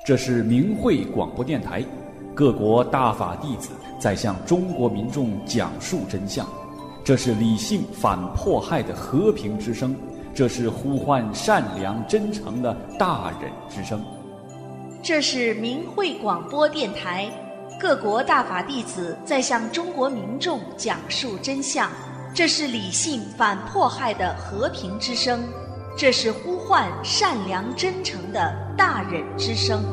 这是明慧广播电台，各国大法弟子在向中国民众讲述真相。这是理性反迫害的和平之声，这是呼唤善良真诚的大忍之声。 这是明慧广播电台，各国大法弟子在向中国民众讲述真相。这是理性反迫害的和平之声，这是呼唤善良真诚的大忍之声。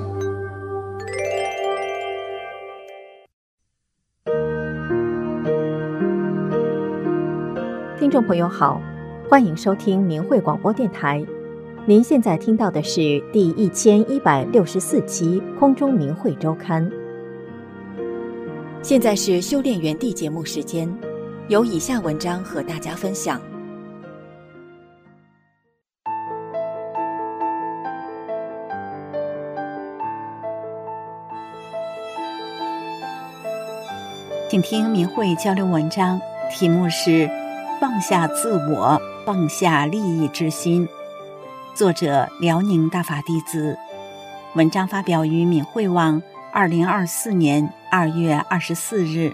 听众朋友好，欢迎收听明慧广播电台。您现在听到的是第1164期空中明慧周刊。现在是修炼园地节目时间，有以下文章和大家分享。请听明慧交流文章，题目是放下自我，放下利益之心，作者辽宁大法弟子。文章发表于明慧网2024年2月24日。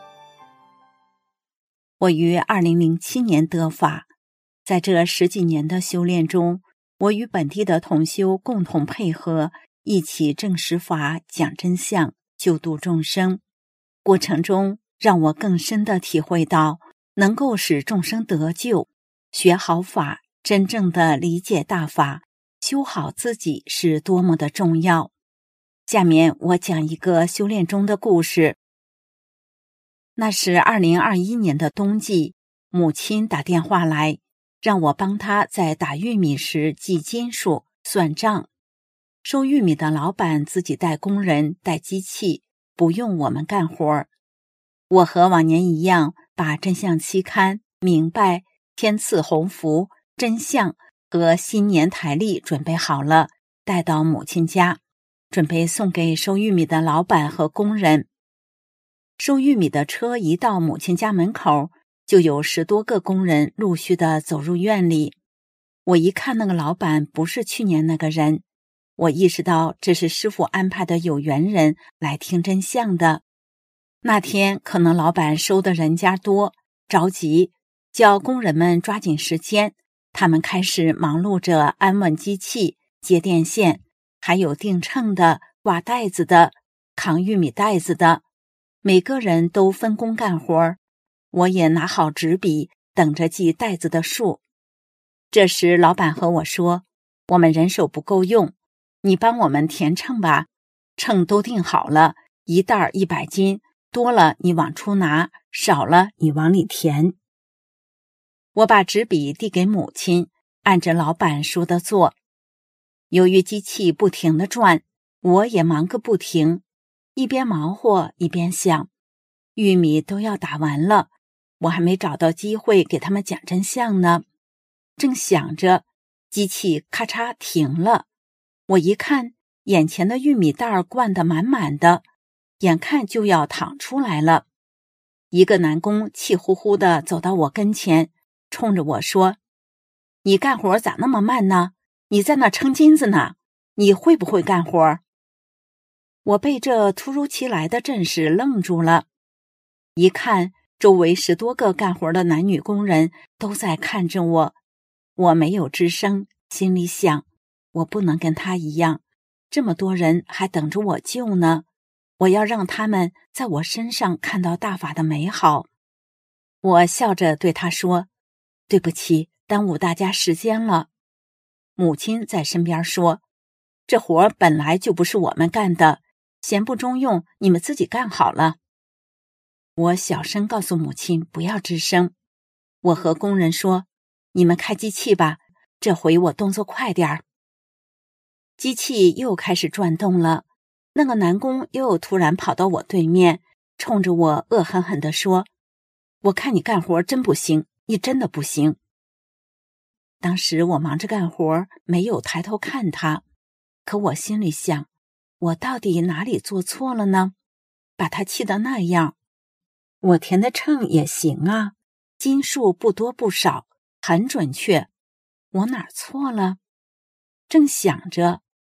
我于2007年得法，在这10几年的修炼中，我与本地的同修共同配合，一起证实法、讲真相、救度众生。过程中让我更深地体会到，能够使众生得救，学好法，真正的理解大法，修好自己是多么的重要。下面我讲一个修炼中的故事。那是2021年的冬季，母亲打电话来，让我帮她在打玉米时记斤数、算账。收玉米的老板自己带工人、带机器，不用我们干活。我和往年一样，把真相期刊、明白、天赐鸿福、真相和新年台历准备好了，带到母亲家，准备送给收玉米的老板和工人。收玉米的车一到母亲家门口，就有10多个工人陆续地走入院里。我一看那个老板不是去年那个人，我意识到这是师父安排的有缘人来听真相的。那天可能老板收的人家多，着急，叫工人们抓紧时间。他们开始忙碌着安稳机器、接电线，还有订秤的、挂袋子的、扛玉米袋子的，每个人都分工干活。我也拿好纸笔，等着记袋子的数。这时老板和我说，我们人手不够用，你帮我们填秤吧，秤都订好了，一袋100斤，多了你往出拿，少了你往里填。我把纸笔递给母亲，按着老板说的做。由于机器不停地转，我也忙个不停，一边忙活一边想，玉米都要打完了，我还没找到机会给他们讲真相呢。正想着，机器咔嚓停了。我一看，眼前的玉米袋灌得满满的，眼看就要淌出来了。一个男工气呼呼地走到我跟前，冲着我说，你干活咋那么慢呢？你在那称金子呢？你会不会干活？我被这突如其来的阵势愣住了。一看，周围10多个干活的男女工人都在看着我。我没有吱声，心里想，我不能跟他一样，这么多人还等着我救呢。我要让他们在我身上看到大法的美好。我笑着对他说，对不起，耽误大家时间了。母亲在身边说，这活本来就不是我们干的，嫌不中用，你们自己干好了。我小声告诉母亲不要吱声。我和工人说，你们开机器吧，这回我动作快点儿。机器又开始转动了，那个男工又突然跑到我对面，冲着我恶狠狠地说，我看你干活真不行，你真的不行。当时我忙着干活，没有抬头看他，可我心里想，我到底哪里做错了呢？把他气得那样。我填的秤也行啊，斤数不多不少，很准确，我哪儿错了？正想着，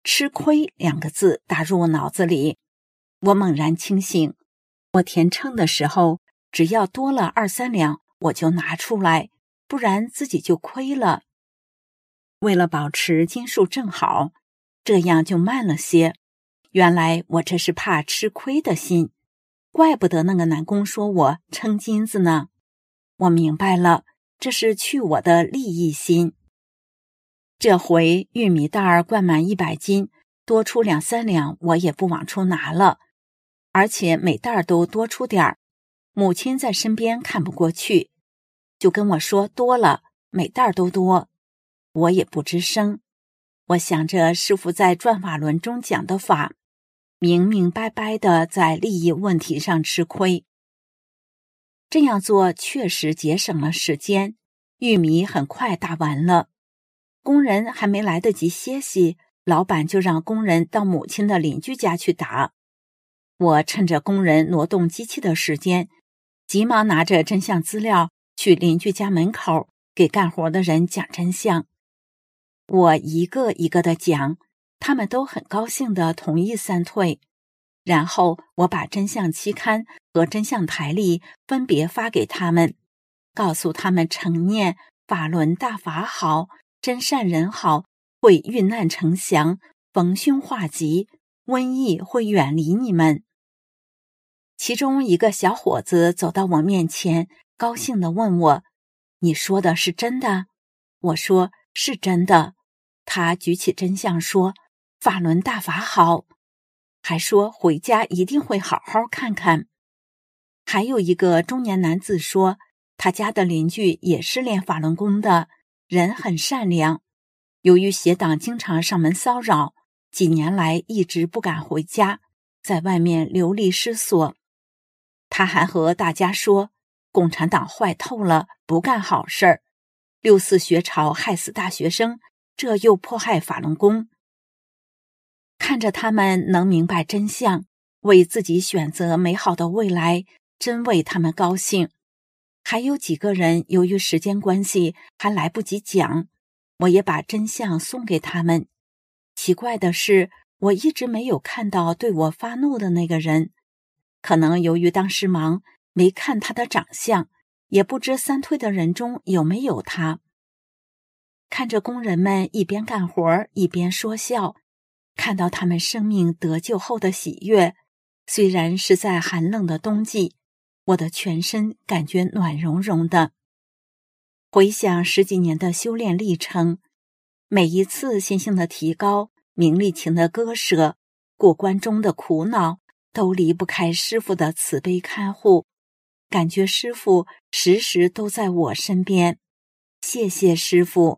吃亏2个字打入我脑子里。我猛然清醒，我填秤的时候，只要多了2-3两，我就拿出来，不然自己就亏了。为了保持斤数正好，这样就慢了些。原来我这是怕吃亏的心，怪不得那个男工说我称金子呢。我明白了，这是去我的利益心。这回玉米袋儿灌满100斤，多出2-3两，我也不往出拿了，而且每袋儿都多出点儿。母亲在身边看不过去，就跟我说多了，每袋儿都多。我也不吱声。我想着师父在转法轮中讲的法，明明白白的在利益问题上吃亏。这样做确实节省了时间，玉米很快打完了。工人还没来得及歇息，老板就让工人到母亲的邻居家去打。我趁着工人挪动机器的时间，急忙拿着真相资料去邻居家门口给干活的人讲真相。我一个一个的讲，他们都很高兴地同意散退。然后我把真相期刊和真相台历分别发给他们，告诉他们诚念法轮大法好，真善人好，会遇难成祥，逢凶化吉，瘟疫会远离你们。其中一个小伙子走到我面前，高兴地问我：“你说的是真的？”我说：“是真的。”他举起真相说：“法轮大法好。”还说回家一定会好好看看。还有一个中年男子说，他家的邻居也是练法轮功的，人很善良。由于邪党经常上门骚扰，几年来一直不敢回家，在外面流离失所。他还和大家说，共产党坏透了，不干好事儿。6·4学潮害死大学生，这又迫害法轮功。看着他们能明白真相，为自己选择美好的未来，真为他们高兴。还有几个人由于时间关系还来不及讲，我也把真相送给他们。奇怪的是，我一直没有看到对我发怒的那个人，可能由于当时忙，没看他的长相，也不知散退的人中有没有他。看着工人们一边干活一边说笑，看到他们生命得救后的喜悦，虽然是在寒冷的冬季，我的全身感觉暖融融的。回想10几年的修炼历程，每一次心性的提高，名利情的割舍，过关中的苦恼，都离不开师父的慈悲看护，感觉师父时时都在我身边。谢谢师父。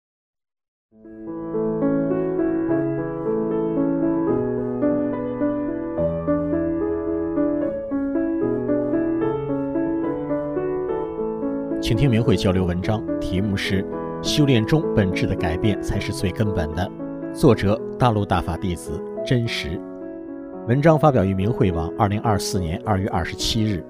请听明慧交流文章，题目是修炼中本质的改变才是最根本的，作者大陆大法弟子真实。文章发表于明慧网2024年2月27日。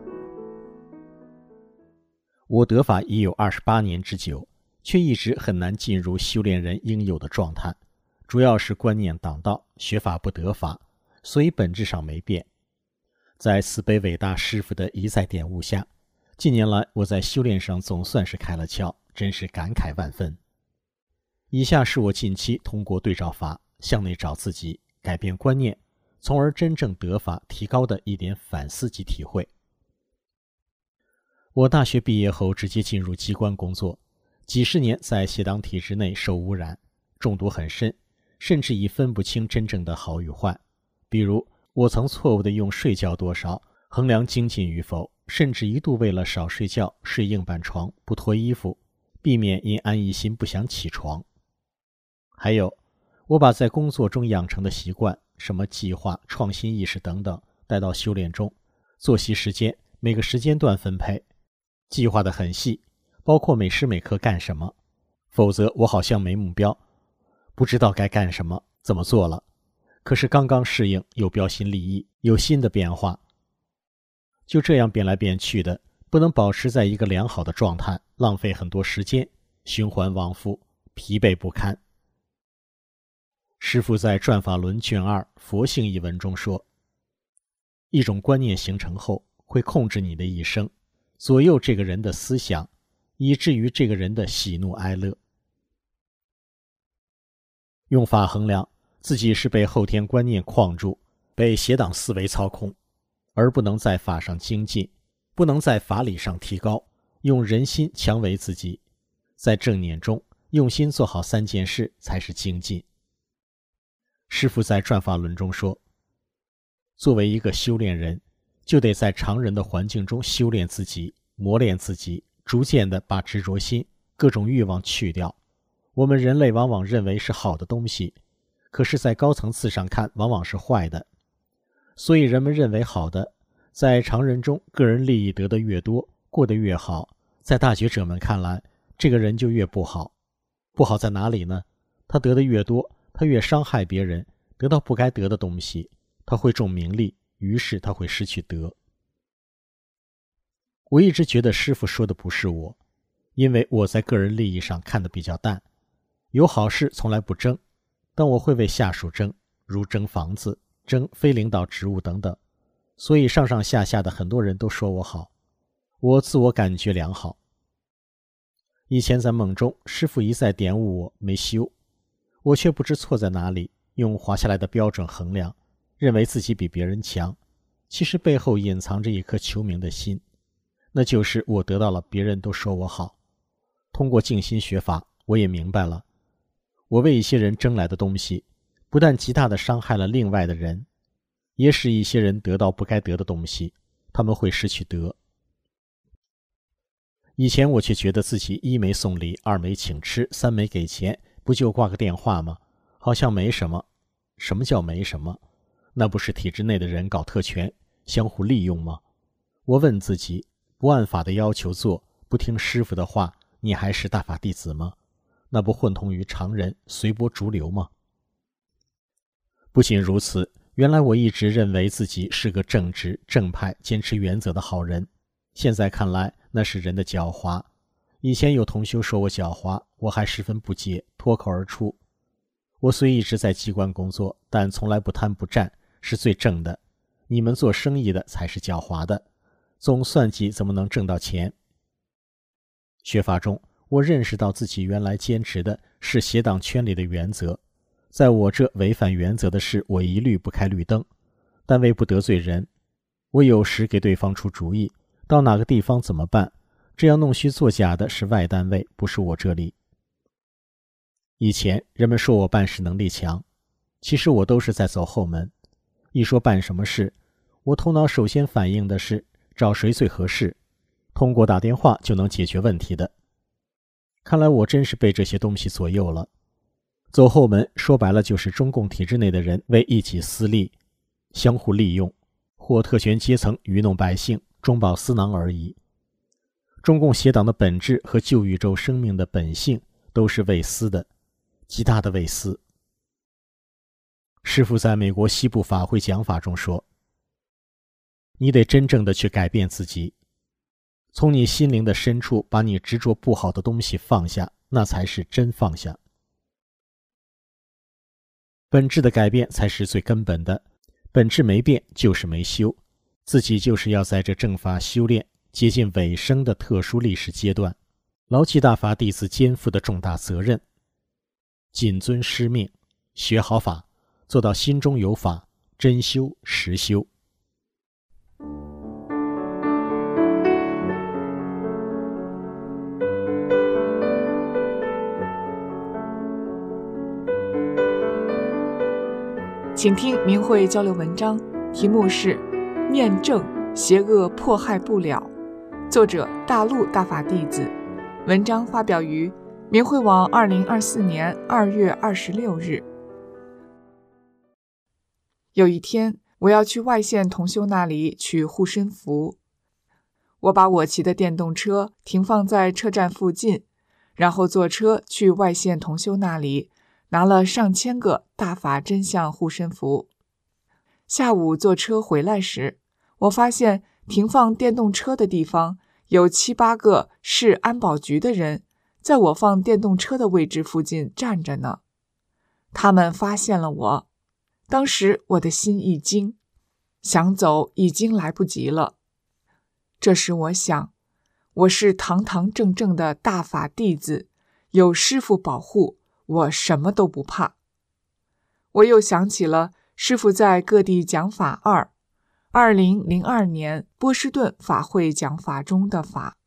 我得法已有28年之久，却一直很难进入修炼人应有的状态，主要是观念挡道，学法不得法，所以本质上没变。在慈悲伟大师父的一再点悟下，近年来我在修炼上总算是开了窍，真是感慨万分。以下是我近期通过对照法向内找自己，改变观念，从而真正得法提高的一点反思及体会。我大学毕业后直接进入机关工作，几十年在邪党体制内受污染，中毒很深，甚至已分不清真正的好与坏。比如我曾错误地用睡觉多少衡量精进与否，甚至一度为了少睡觉睡硬板床不脱衣服，避免因安逸心不想起床。还有我把在工作中养成的习惯，什么计划、创新意识等等带到修炼中，作息时间每个时间段分配，计划得很细，包括每时每刻干什么，否则我好像没目标，不知道该干什么，怎么做了，可是刚刚适应又标新立异，有新的变化，就这样变来变去的，不能保持在一个良好的状态，浪费很多时间，循环往复，疲惫不堪。 师父在《转法轮》卷2佛性一文中说，一种观念形成后会控制你的一生，左右这个人的思想，以至于这个人的喜怒哀乐。用法衡量自己是被后天观念框住，被邪党思维操控，而不能在法上精进，不能在法理上提高，用人心强为自己，在正念中用心做好3件事才是精进。师父在《转法轮》中说，作为一个修炼人，就得在常人的环境中修炼自己，磨练自己，逐渐地把执着心、各种欲望去掉。我们人类往往认为是好的东西，可是在高层次上看往往是坏的。所以人们认为好的，在常人中个人利益得得越多，过得越好，在大觉者们看来，这个人就越不好。不好在哪里呢？他得的越多，他越伤害别人，得到不该得的东西，他会重名利，于是他会失去德。我一直觉得师父说的不是我，因为我在个人利益上看得比较淡，有好事从来不争，但我会为下属争，如争房子、争非领导职务等等，所以上上下下的很多人都说我好，我自我感觉良好。以前在梦中，师父一再点悟我没修，我却不知错在哪里，用划下来的标准衡量，认为自己比别人强，其实背后隐藏着一颗求名的心，那就是我得到了别人都说我好。通过静心学法，我也明白了，我为一些人争来的东西，不但极大地伤害了另外的人，也使一些人得到不该得的东西，他们会失去德。以前我却觉得自己1没送礼，2没请吃，3没给钱，不就挂个电话吗？好像没什么。什么叫没什么？那不是体制内的人搞特权，相互利用吗？我问自己，不按法的要求做，不听师父的话，你还是大法弟子吗？那不混同于常人，随波逐流吗？不仅如此，原来我一直认为自己是个正直、正派、坚持原则的好人，现在看来那是人的狡猾。以前有同修说我狡猾，我还十分不解，脱口而出。我虽一直在机关工作，但从来不贪不占，是最正的。你们做生意的才是狡猾的，总算计怎么能挣到钱？学法中，我认识到自己原来坚持的是邪党圈里的原则，在我这违反原则的事，我一律不开绿灯。但为不得罪人，我有时给对方出主意，到哪个地方怎么办？这样弄虚作假的是外单位，不是我这里。以前人们说我办事能力强，其实我都是在走后门。一说办什么事，我头脑首先反应的是找谁最合适，通过打电话就能解决问题的。看来我真是被这些东西左右了。走后门说白了就是中共体制内的人为一己私利，相互利用，或特权阶层愚弄百姓，中饱私囊而已。中共邪党的本质和旧宇宙生命的本性都是为私的，极大的为私。师父在美国西部法会讲法中说，你得真正的去改变自己，从你心灵的深处把你执着不好的东西放下，那才是真放下。本质的改变才是最根本的，本质没变就是没修，自己就是要在这正法修炼接近尾声的特殊历史阶段，牢记大法弟子肩负的重大责任，谨遵师命，学好法，做到心中有法，真修实修。 请听明慧交流文章，题目是《念正，邪恶迫害不了》，作者大陆大法弟子。文章发表于明慧网2024年2月26日。有一天，我要去外县同修那里取护身符。我把我骑的电动车停放在车站附近，然后坐车去外县同修那里，拿了上千个大法真相护身符。下午坐车回来时，我发现停放电动车的地方有7、8个市安保局的人在我放电动车的位置附近站着呢。 他们发现了我。当时我的心一惊，想走已经来不及了。这时我想，我是堂堂正正的大法弟子，有师父保护，我什么都不怕。我又想起了师父在各地讲法2002年波士顿法会讲法中的法，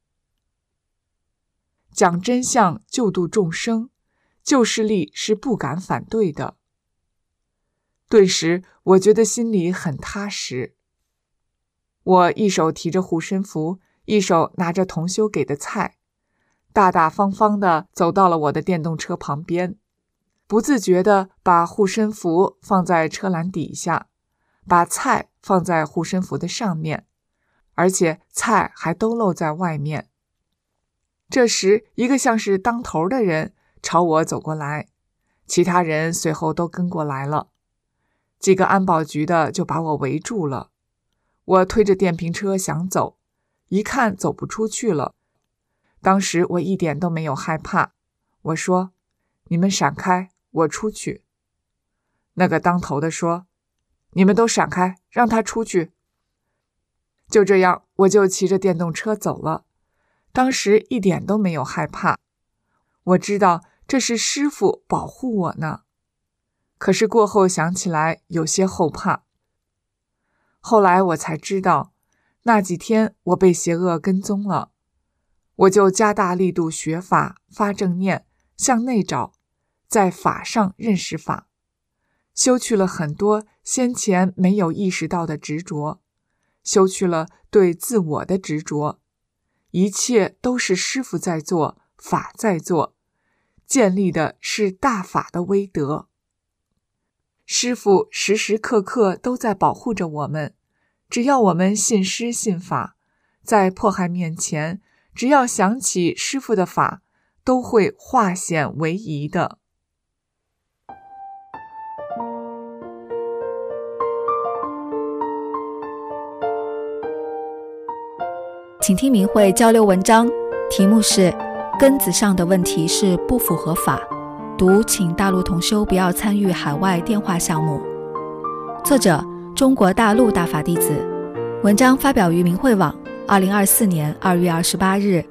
讲真相救度众生，救世力是不敢反对的。顿时我觉得心里很踏实。我一手提着护身符，一手拿着同修给的菜，大大方方地走到了我的电动车旁边，不自觉地把护身符放在车篮底下，把菜放在护身符的上面，而且菜还都露在外面。这时，一个像是当头的人朝我走过来，其他人随后都跟过来了。几个安保局的就把我围住了。我推着电瓶车想走，一看走不出去了。当时我一点都没有害怕，我说：“你们闪开，我出去。”那个当头的说：“你们都闪开，让他出去。”就这样，我就骑着电动车走了。当时一点都没有害怕，我知道这是师父保护我呢。可是过后想起来有些后怕。后来我才知道，那几天我被邪恶跟踪了，我就加大力度学法，发正念，向内找，在法上认识法，修去了很多先前没有意识到的执着，修去了对自我的执着，一切都是师父在做，法在做，建立的是大法的威德。师父时时刻刻都在保护着我们，只要我们信师信法，在迫害面前，只要想起师父的法，都会化险为夷的。 请听明慧交流文章，题目是根子上的问题是不符合法，读请大陆同修不要参与海外电话项目。作者中国大陆大法弟子，文章发表于明慧网2024年2月28日。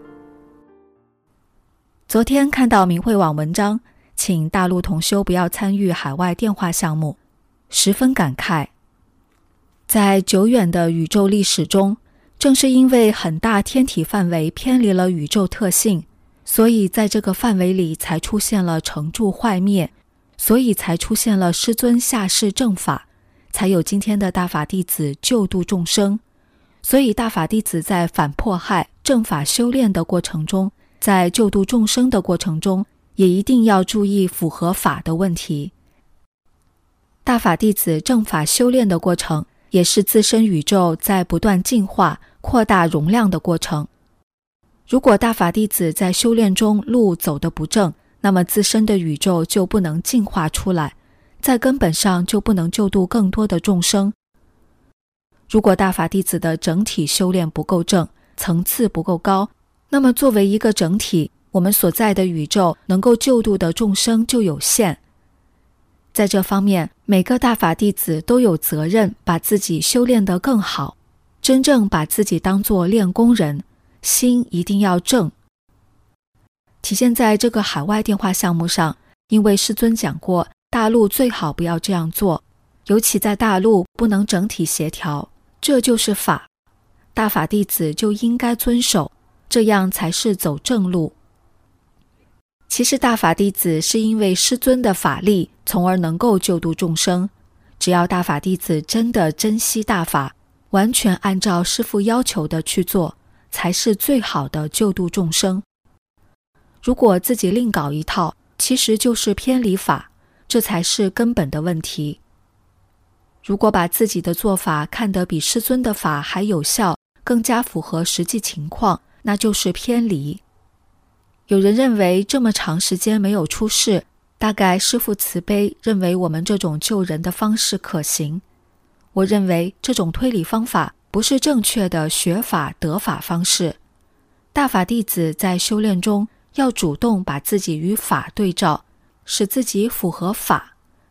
昨天看到明慧网文章，请大陆同修不要参与海外电话项目，十分感慨。在久远的宇宙历史中，正是因为很大天体范围偏离了宇宙特性，所以在这个范围里才出现了成住坏灭，所以才出现了师尊下世正法，才有今天的大法弟子救度众生。所以大法弟子在反迫害正法修炼的过程中，在救度众生的过程中，也一定要注意符合法的问题。大法弟子正法修炼的过程，也是自身宇宙在不断进化扩大容量的过程。如果大法弟子在修炼中路走得不正，那么自身的宇宙就不能进化出来，在根本上就不能救度更多的众生。如果大法弟子的整体修炼不够正，层次不够高，那么作为一个整体，我们所在的宇宙能够救度的众生就有限。在这方面，每个大法弟子都有责任把自己修炼得更好，真正把自己当作练功人，心一定要正。体现在这个海外电话项目上，因为师尊讲过，大陆最好不要这样做，尤其在大陆不能整体协调，这就是法，大法弟子就应该遵守，这样才是走正路。其实大法弟子是因为师尊的法力，从而能够救度众生。只要大法弟子真的珍惜大法，完全按照师父要求的去做，才是最好的救度众生。如果自己另搞一套，其实就是偏离法，这才是根本的问题。如果把自己的做法看得比师尊的法还有效，更加符合实际情况，那就是偏离。有人认为这么长时间没有出事，大概师父慈悲，认为我们这种救人的方式可行。我认为这种推理方法不是正确的学法得法方式。大法弟子在修炼中要主动把自己与法对照，使自己符合法，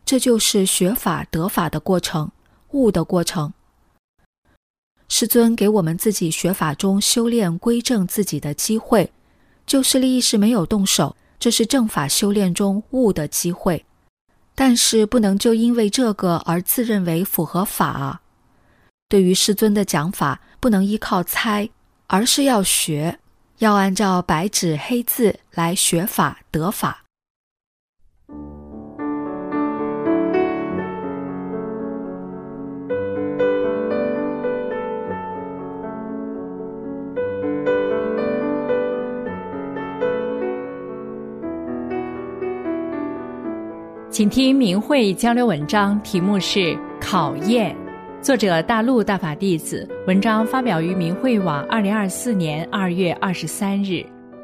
这就是学法得法的过程，悟的过程。师尊给我们自己学法中修炼归正自己的机会，就事立意识没有动手，这是正法修炼中悟的机会。但是不能就因为这个而自认为符合法啊。对于师尊的讲法，不能依靠猜，而是要学，要按照白纸黑字来学法得法。 请听明慧交流文章，题目是考验，作者大陆大法弟子，文章发表于明慧网2024年2月23日。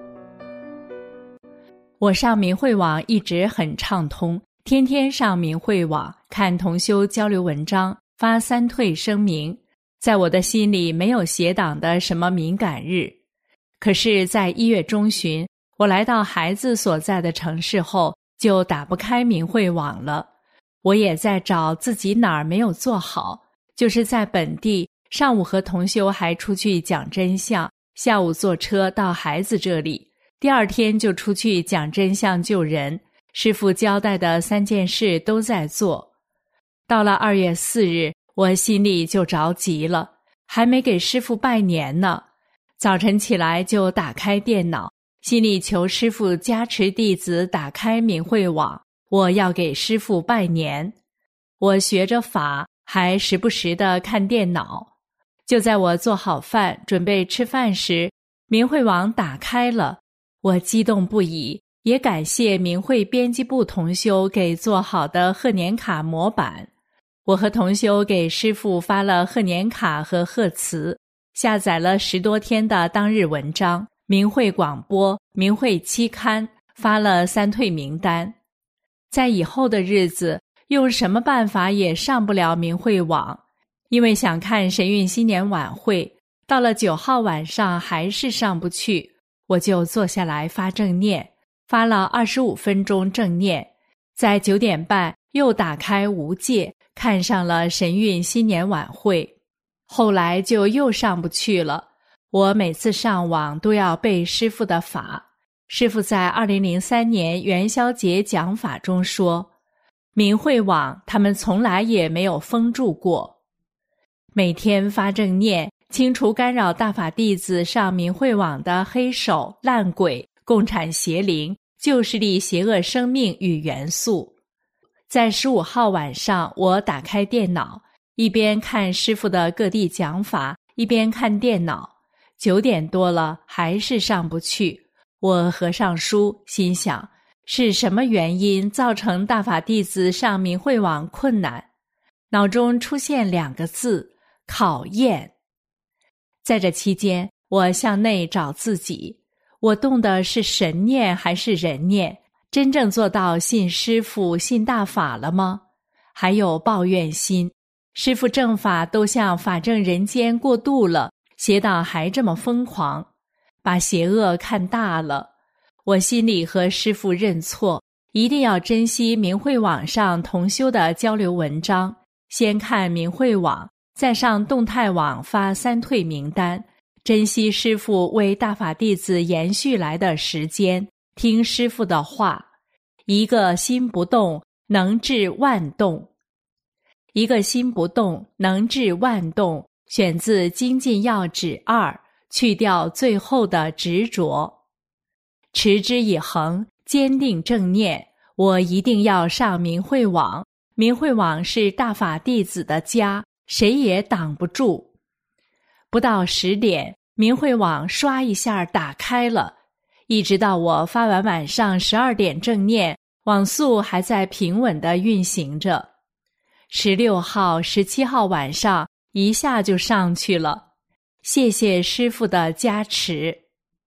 我上明慧网一直很畅通，天天上明慧网看同修交流文章，发三退声明，在我的心里没有邪党的什么敏感日。可是在1月中旬，我来到孩子所在的城市后，就打不开明慧网了。我也在找自己哪儿没有做好，就是在本地，上午和同修还出去讲真相，下午坐车到孩子这里，第二天就出去讲真相救人，师父交代的3件事都在做。到了2月4日，我心里就着急了，还没给师父拜年呢。早晨起来就打开电脑，心里求师父加持弟子打开明慧网，我要给师父拜年。我学着法，还时不时地看电脑。就在我做好饭准备吃饭时，明慧网打开了，我激动不已，也感谢明慧编辑部同修给做好的贺年卡模板。我和同修给师父发了贺年卡和贺词，下载了10多天的当日文章，明慧广播、明慧期刊，发了3退名单。在以后的日子，用什么办法也上不了明慧网，因为想看神韵新年晚会，到了9号晚上还是上不去，我就坐下来发正念，发了25分钟正念，在9点半又打开无界，看上了神韵新年晚会。后来就又上不去了。我每次上网都要背师父的法。师父在2003年元宵节讲法中说，明慧网他们从来也没有封住过。每天发正念，清除干扰大法弟子上明慧网的黑手、烂鬼、共产邪灵、旧势力邪恶生命与元素。在15号晚上，我打开电脑，一边看师父的各地讲法，一边看电脑。9点多了，还是上不去。我合上书，心想，是什么原因造成大法弟子上明慧网困难？脑中出现2个字：考验。在这期间，我向内找自己，我动的是神念还是人念？真正做到信师父、信大法了吗？还有抱怨心，师父正法都向法正人间过渡了，邪党还这么疯狂，把邪恶看大了。我心里和师父认错，一定要珍惜明慧网上同修的交流文章，先看明慧网，再上动态网发3退名单，珍惜师父为大法弟子延续来的时间，听师父的话。一个心不动，能治万动。一个心不动，能治万动，选自精进要旨2，去掉最后的执着。持之以恒，坚定正念，我一定要上明慧网。明慧网是大法弟子的家，谁也挡不住。不到10点，明慧网刷一下打开了，一直到我发完晚上12点正念，网速还在平稳地运行着。16号、17号晚上一下就上去了，谢谢师父的加持。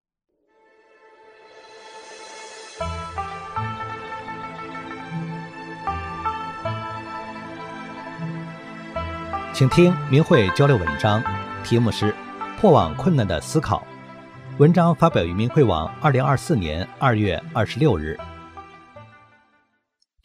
请听明慧交流文章，题目是破网困难的思考。文章发表于明慧网2024年2月26日。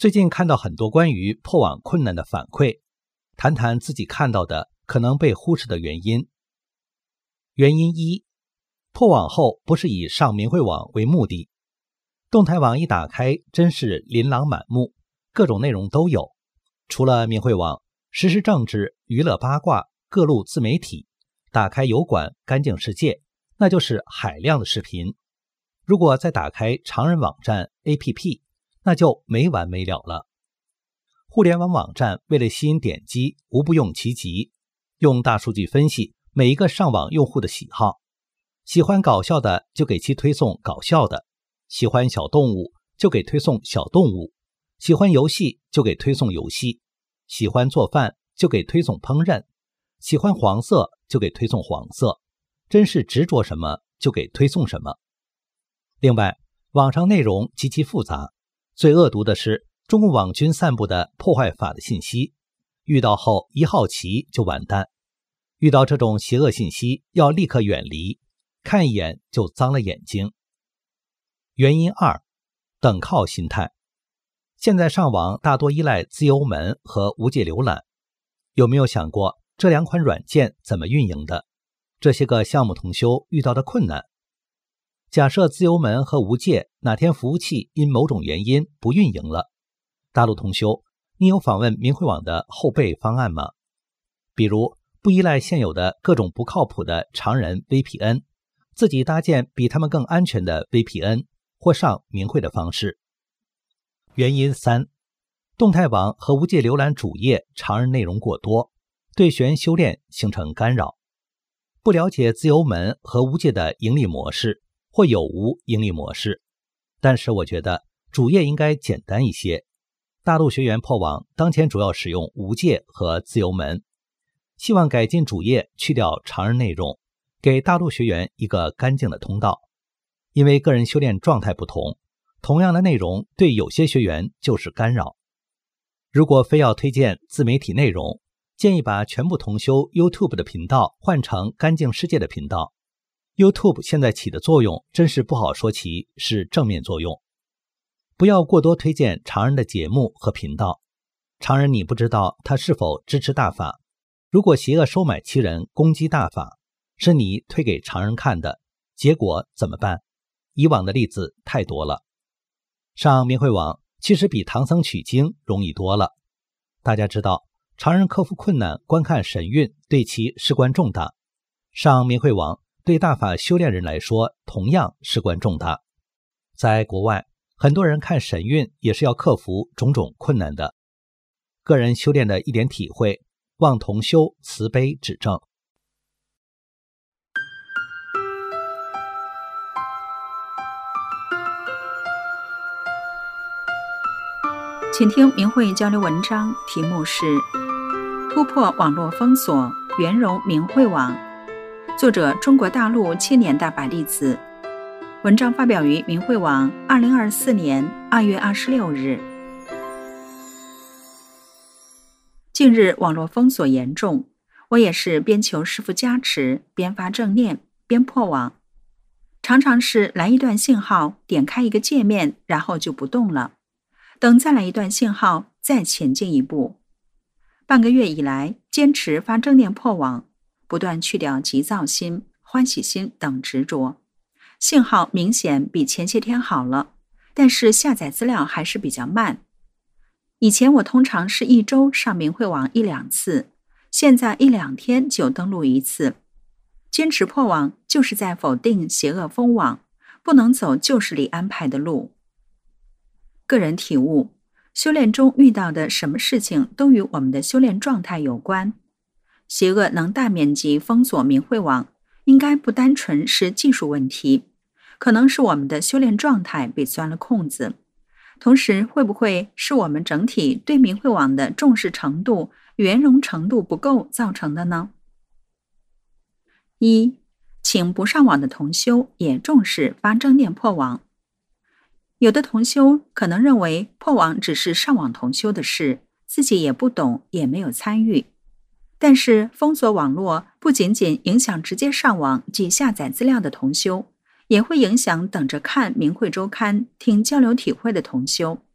最近看到很多关于破网困难的反馈，谈谈自己看到的可能被忽视的原因。原因一，破网后不是以上明慧网为目的。动态网一打开，真是琳琅满目，各种内容都有。除了明慧网，时事政治、娱乐八卦、各路自媒体，打开油管、干净世界，那就是海量的视频。如果再打开常人网站 APP， 那就没完没了了。互联网网站为了吸引点击，无不用其极，用大数据分析每一个上网用户的喜好，喜欢搞笑的就给其推送搞笑的，喜欢小动物就给推送小动物，喜欢游戏就给推送游戏，喜欢做饭就给推送烹饪，喜欢黄色就给推送黄色，真是执着什么就给推送什么。另外，网上内容极其复杂，最恶毒的是中共网军散布的破坏法的信息，遇到后一好奇就完蛋。遇到这种邪恶信息要立刻远离，看一眼就脏了眼睛。原因二，等靠心态。现在上网大多依赖自由门和无界浏览，有没有想过这两款软件怎么运营的？这些个项目同修遇到的困难。假设自由门和无界哪天服务器因某种原因不运营了，大陆同修，你有访问明慧网的后备方案吗？比如不依赖现有的各种不靠谱的常人 VPN， 自己搭建比他们更安全的 VPN， 或上明慧的方式。原因三，动态网和无界浏览主页常人内容过多，对学员修炼形成干扰。不了解自由门和无界的盈利模式或有无盈利模式，但是我觉得主页应该简单一些。大陆学员破网当前主要使用无界和自由门，希望改进主页，去掉常人内容，给大陆学员一个干净的通道。因为个人修炼状态不同，同样的内容对有些学员就是干扰。如果非要推荐自媒体内容，建议把全部同修 YouTube 的频道换成干净世界的频道。YouTube 现在起的作用真是不好说其是正面作用。不要过多推荐常人的节目和频道，常人你不知道他是否支持大法，如果邪恶收买其人攻击大法，是你推给常人看的，结果怎么办？以往的例子太多了。上明慧网其实比唐僧取经容易多了。大家知道，常人克服困难观看神韵对其事关重大，上明慧网对大法修炼人来说同样事关重大。在国外，很多人看神韵也是要克服种种困难的。个人修炼的一点体会，望同修慈悲指正。 请听明慧交流文章，题目是突破网络封锁，圆融明慧网，作者中国大陆青年大法弟子。文章发表于明慧网2024年2月26日。近日网络封锁严重，我也是边求师父加持，边发正念，边破网。常常是来一段信号，点开一个界面，然后就不动了。等再来一段信号，再前进一步。半个月以来，坚持发正念破网，不断去掉急躁心、欢喜心等执着。信号明显比前些天好了，但是下载资料还是比较慢。以前我通常是1周上明慧网1-2次，现在1-2天就登录一次。坚持破网就是在否定邪恶封网，不能走旧时里安排的路。个人体悟，修炼中遇到的什么事情都与我们的修炼状态有关。邪恶能大面积封锁明慧网，应该不单纯是技术问题，可能是我们的修炼状态被钻了空子。同时，会不会是我们整体对明慧网的重视程度、圆融程度不够造成的呢？一，请不上网的同修也重视发正念破网。有的同修可能认为破网只是上网同修的事，自己也不懂，也没有参与。但是封锁网络不仅仅影响直接上网及下载资料的同修，也会影响等着看明慧周刊、听交流体会的同修。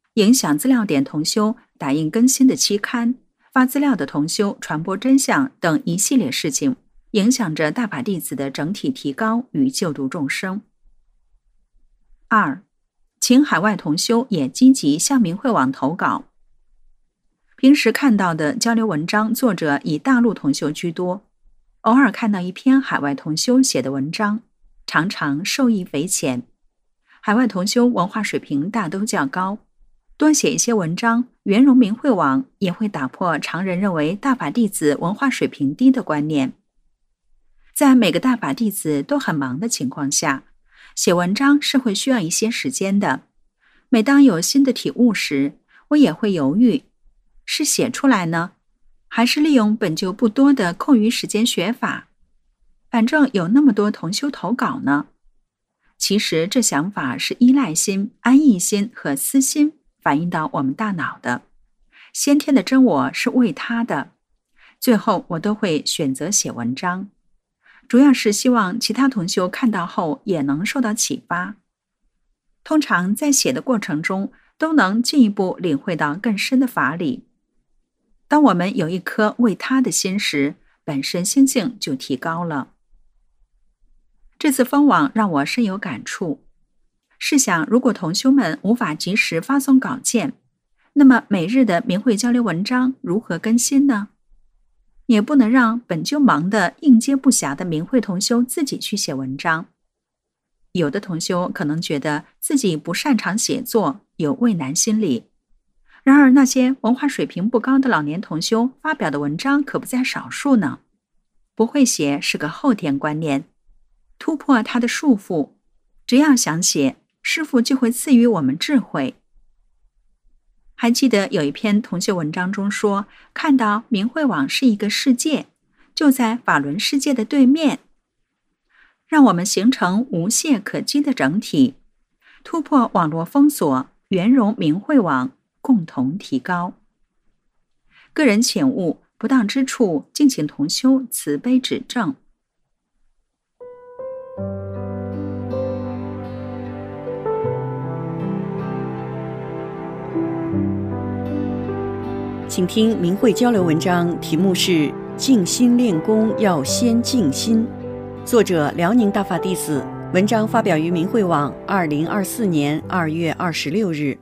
影响资料点同修打印更新的期刊，发资料的同修传播真相等一系列事情，影响着大法弟子的整体提高与救度众生。2. 请海外同修也积极向明慧网投稿。平时看到的交流文章作者以大陆同修居多，偶尔看到一篇海外同修写的文章，常常受益匪浅。海外同修文化水平大都较高，多写一些文章，圆融明慧网也会打破常人认为大法弟子文化水平低的观念。在每个大法弟子都很忙的情况下，写文章是会需要一些时间的。每当有新的体悟时，我也会犹豫，是写出来呢，还是利用本就不多的空余时间学法？反正有那么多同修投稿呢。其实这想法是依赖心、安逸心和私心反映到我们大脑的，先天的真我是为他的。最后我都会选择写文章，主要是希望其他同修看到后也能受到启发。通常在写的过程中都能进一步领会到更深的法理。当我们有一颗为他的心时，本身心性就提高了。这次封网让我深有感触。试想，如果同修们无法及时发送稿件，那么每日的明慧交流文章如何更新呢？也不能让本就忙得应接不暇的明慧同修自己去写文章。有的同修可能觉得自己不擅长写作，有畏难心理。然而那些文化水平不高的老年同修发表的文章可不在少数呢。不会写是个后天观念，突破它的束缚，只要想写，师父就会赐予我们智慧。还记得有一篇同修文章中说，看到明慧网是一个世界，就在法轮世界的对面，让我们形成无懈可击的整体，突破网络封锁，圆融明慧网，共同提高。个人浅悟不当之处，敬请同修慈悲指正。 请听明慧交流文章，题目是静心练功要先静心，作者辽宁大法弟子，文章发表于明慧网2024年2月26日。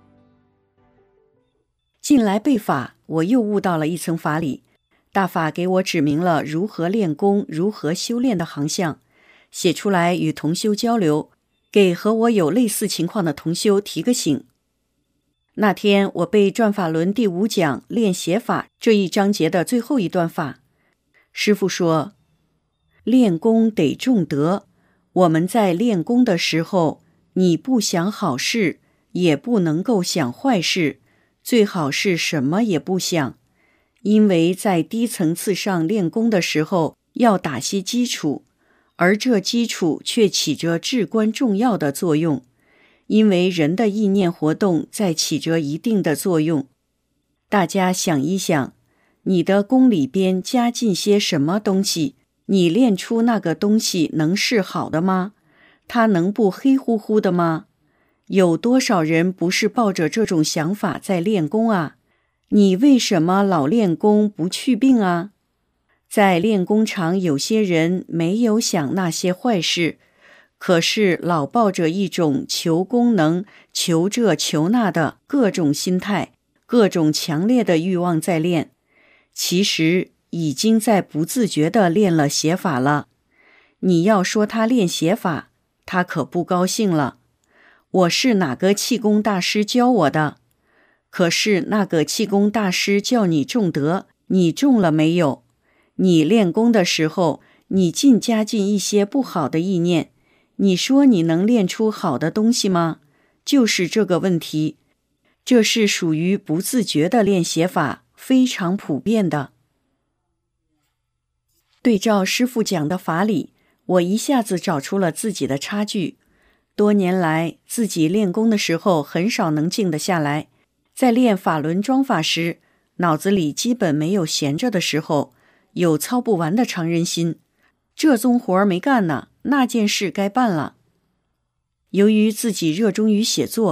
近来背法，我又悟到了一层法理，大法给我指明了如何练功、如何修炼的航向，写出来与同修交流，给和我有类似情况的同修提个醒。那天我背转法轮第5讲练写法这一章节的最后一段法，师父说，练功得重德，我们在练功的时候，你不想好事，也不能够想坏事，最好是什么也不想，因为在低层次上练功的时候要打些基础，而这基础却起着至关重要的作用，因为人的意念活动在起着一定的作用。大家想一想，你的功里边加进些什么东西，你练出那个东西能是好的吗？它能不黑乎乎的吗？有多少人不是抱着这种想法在练功啊？你为什么老练功不去病啊？在练功场，有些人没有想那些坏事，可是老抱着一种求功能、求这求那的各种心态，各种强烈的欲望在练，其实已经在不自觉地练了写法了。你要说他练写法，他可不高兴了。我是哪个气功大师教我的？可是那个气功大师叫你重德，你重了没有？你练功的时候，你尽加进一些不好的意念，你说你能练出好的东西吗？就是这个问题。这是属于不自觉的练写法，非常普遍的。对照师父讲的法理，我一下子找出了自己的差距。多年来，自己练功的时候很少能静得下来，在练法轮装法时，脑子里基本没有闲着的时候，有操不完的常人心，这宗活没干呢，那件事该办了。由于自己热衷于写作，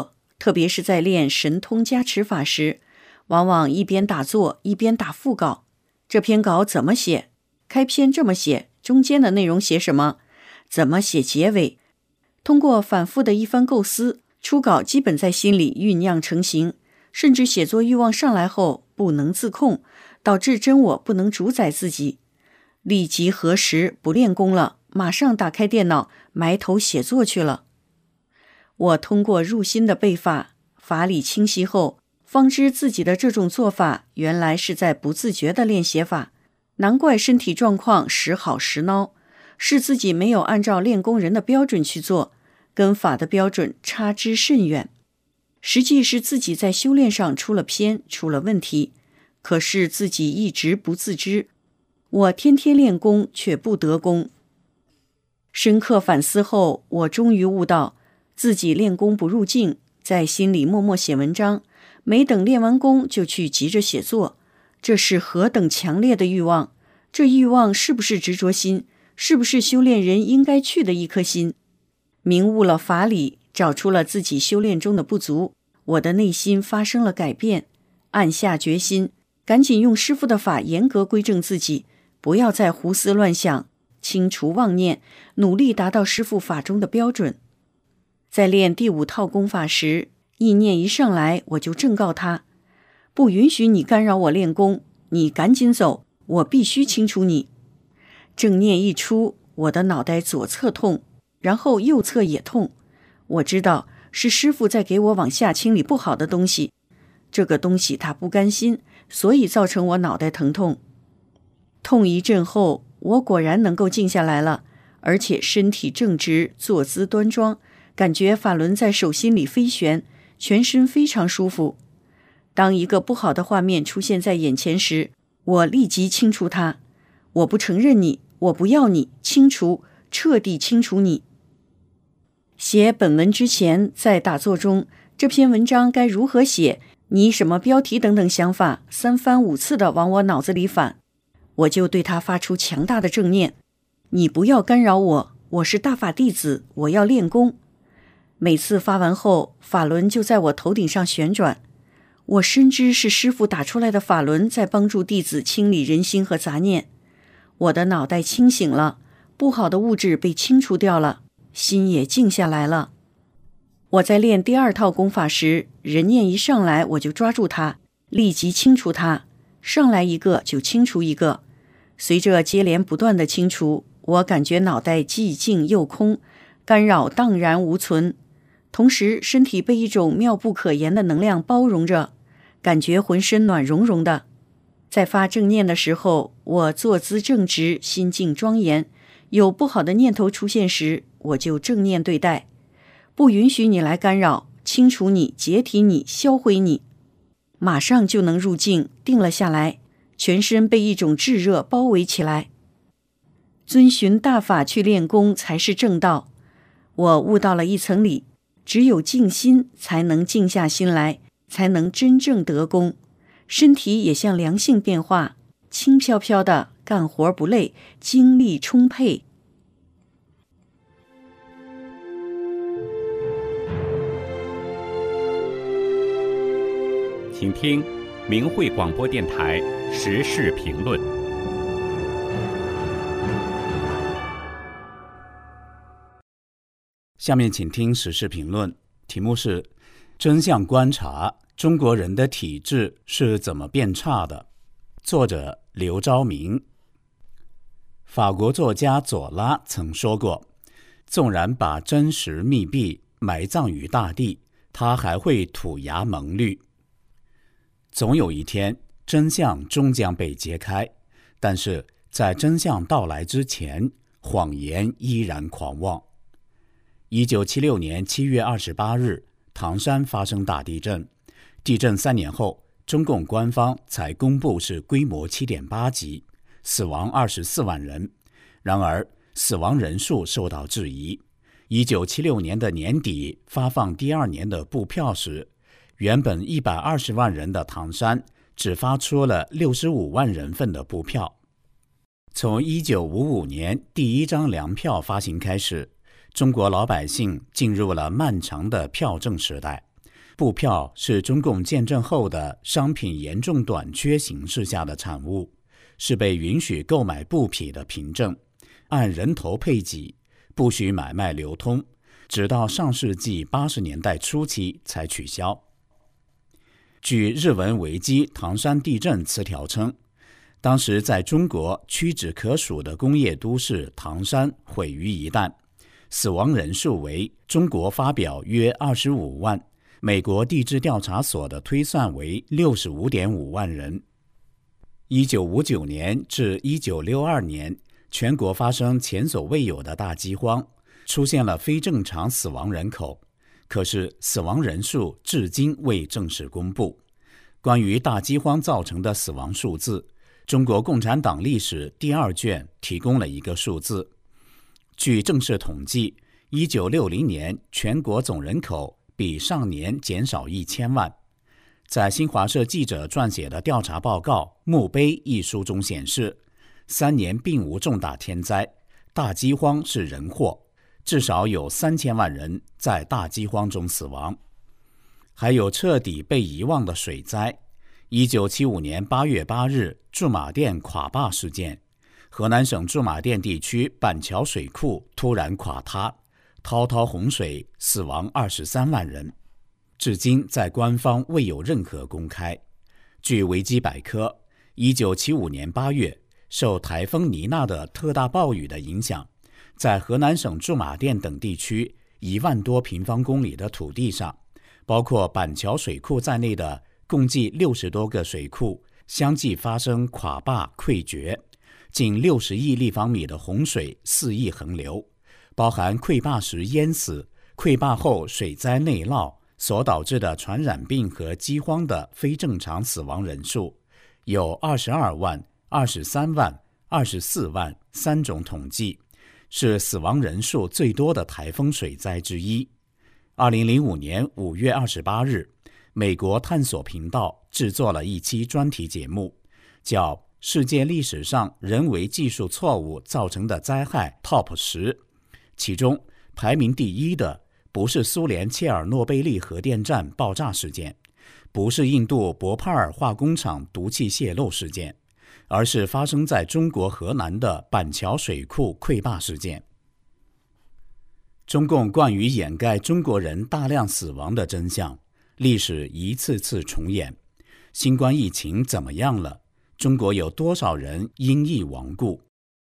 特别是在练神通加持法时，往往一边打坐一边打腹稿。这篇稿怎么写？开篇这么写，中间的内容写什么？怎么写结尾？通过反复的一番构思，初稿基本在心里酝酿成型，甚至写作欲望上来后不能自控，导致真我不能主宰自己。立即何时不练功了，马上打开电脑埋头写作去了。我通过入心的背法，法理清晰后，方知自己的这种做法原来是在不自觉的练写法，难怪身体状况时好时孬，是自己没有按照练功人的标准去做，跟法的标准差之甚远。实际是自己在修炼上出了偏，出了问题，可是自己一直不自知。我天天练功却不得功。深刻反思后，我终于悟到自己练功不入境，在心里默默写文章，没等练完功就去急着写作，这是何等强烈的欲望！这欲望是不是执着心？是不是修炼人应该去的一颗心？明悟了法理，找出了自己修炼中的不足，我的内心发生了改变，暗下决心，赶紧用师父的法严格归正自己，不要再胡思乱想，清除妄念，努力达到师父法中的标准。在练第5套功法时，意念一上来，我就正告他，不允许你干扰我练功，你赶紧走，我必须清除你。正念一出，我的脑袋左侧痛，然后右侧也痛，我知道是师父在给我往下清理不好的东西，这个东西他不甘心，所以造成我脑袋疼痛。痛一阵后，我果然能够静下来了，而且身体正直，坐姿端庄，感觉法轮在手心里飞旋，全身非常舒服。当一个不好的画面出现在眼前时，我立即清除它。我不承认你，我不要你，清除，彻底清除你。写本文之前，在打坐中，这篇文章该如何写，拟什么标题等等想法3番5次的往我脑子里反，我就对他发出强大的正念，你不要干扰我，我是大法弟子，我要练功。每次发完后，法轮就在我头顶上旋转，我深知是师父打出来的法轮在帮助弟子清理人心和杂念。我的脑袋清醒了，不好的物质被清除掉了，心也静下来了。我在练第2套功法时，人念一上来我就抓住它，立即清除它，上来一个就清除一个。随着接连不断的清除，我感觉脑袋既静又空，干扰荡然无存，同时身体被一种妙不可言的能量包容着，感觉浑身暖融融的。在发正念的时候，我坐姿正直，心境庄严，有不好的念头出现时，我就正念对待，不允许你来干扰，清除你，解体你，销毁你，马上就能入境，定了下来，全身被一种炙热包围起来。遵循大法去练功才是正道。我悟到了一层理，只有静心才能静下心来，才能真正得功，身体也像良性变化，轻飘飘的，干活不累，精力充沛。 请听明慧广播电台时事评论。 下面请听时事评论，题目是真相观察，中国人的体质是怎么变差的？作者刘昭明。法国作家左拉曾说过，纵然把真实密闭埋葬于大地，它还会吐芽蒙绿。总有一天，真相终将被揭开，但是在真相到来之前，谎言依然狂妄。1976年7月28日，唐山发生大地震。地震3年后，中共官方才公布是规模 7.8 级，死亡24万人。然而，死亡人数受到质疑。1976年的年底发放第2年的布票时，原本120万人的唐山只发出了65万人份的布票。从1955年第1张粮票发行开始，中国老百姓进入了漫长的票证时代。 布票是中共建政后的商品严重短缺形势下的产物，是被允许购买布匹的凭证，按人头配给，不许买卖流通，直到上世纪80年代初期才取消。据日文维基唐山地震词条称，当时在中国屈指可数的工业都市唐山毁于一旦，死亡人数为中国发表约25万，美国地质调查所的推算为 65.5 万人。1959年至1962年，全国发生前所未有的大饥荒，出现了非正常死亡人口，可是死亡人数至今未正式公布。关于大饥荒造成的死亡数字，中国共产党历史第2卷提供了一个数字。据正式统计，1960年全国总人口比上年减少1000万。在新华社记者撰写的调查报告《墓碑》一书中显示，3年并无重大天灾，大饥荒是人祸，至少有3000万人在大饥荒中死亡。还有彻底被遗忘的水灾。1975年8月8日驻马店垮坝事件，河南省驻马店地区板桥水库突然垮塌，滔滔洪水，死亡23万人，至今在官方未有任何公开。据维基百科，1975年8月，受台风尼娜的特大暴雨的影响，在河南省驻马店等地区1万多平方公里的土地上，包括板桥水库在内的共计60多个水库相继发生垮坝溃决，近60亿立方米的洪水肆意横流，包含溃坝时淹死、溃坝后水灾内涝所导致的传染病和饥荒的非正常死亡人数，有22万、23万、24万3种统计，是死亡人数最多的台风水灾之一。2005年5月28日，美国探索频道制作了一期专题节目，叫《世界历史上人为技术错误造成的灾害 TOP 10》，其中排名第1的不是苏联切尔诺贝利核电站爆炸事件，不是印度博帕尔化工厂毒气泄漏事件，而是发生在中国河南的板桥水库溃坝事件。中共惯于掩盖中国人大量死亡的真相，历史一次次重演。新冠疫情怎么样了？中国有多少人因疫亡故？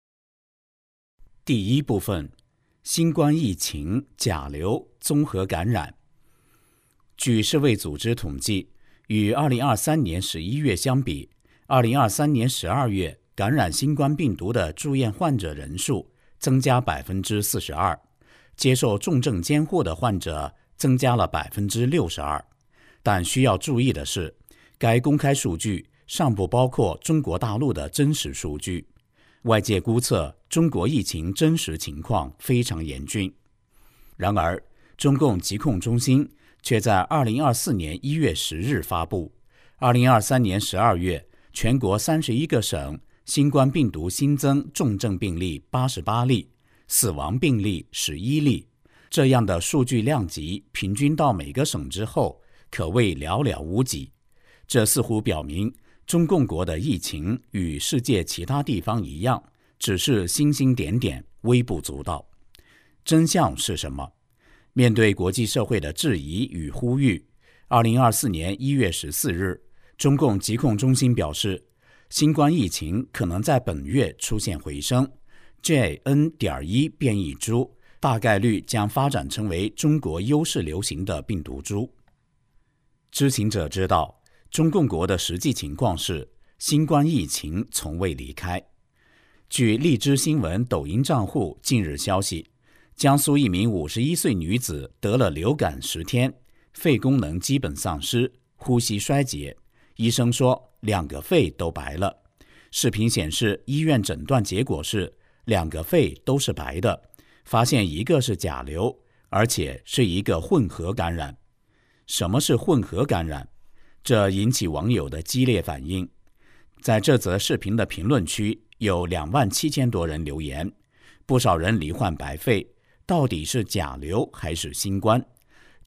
第一部分，新冠疫情甲流综合感染。据世卫组织统计，与2023年11月相比，2023年12月感染新冠病毒的住院患者人数增加 42%， 接受重症监护的患者增加了 62%。 但需要注意的是，该公开数据尚不包括中国大陆的真实数据，外界估测中国疫情真实情况非常严峻。然而，中共疾控中心却在2024年1月10日发布，2023年12月全国31个省新冠病毒新增重症病例88例，死亡病例11例。这样的数据量级平均到每个省之后，可谓寥寥无几。这似乎表明中共国的疫情与世界其他地方一样，只是星星点点，微不足道。真相是什么？面对国际社会的质疑与呼吁，2024年1月14日，中共疾控中心表示，新冠疫情可能在本月出现回升， JN.1 变异株大概率将发展成为中国优势流行的病毒株。知情者知道，中共国的实际情况是，新冠疫情从未离开。据荔枝新闻抖音账户近日消息，江苏一名51岁女子得了流感10天，肺功能基本丧失，呼吸衰竭，医生说2个肺都白了。视频显示，医院诊断结果是2个肺都是白的，发现一个是甲流，而且是一个混合感染。什么是混合感染？这引起网友的激烈反应。在这则视频的评论区有27000多人留言，不少人罹患白肺，到底是甲流还是新冠？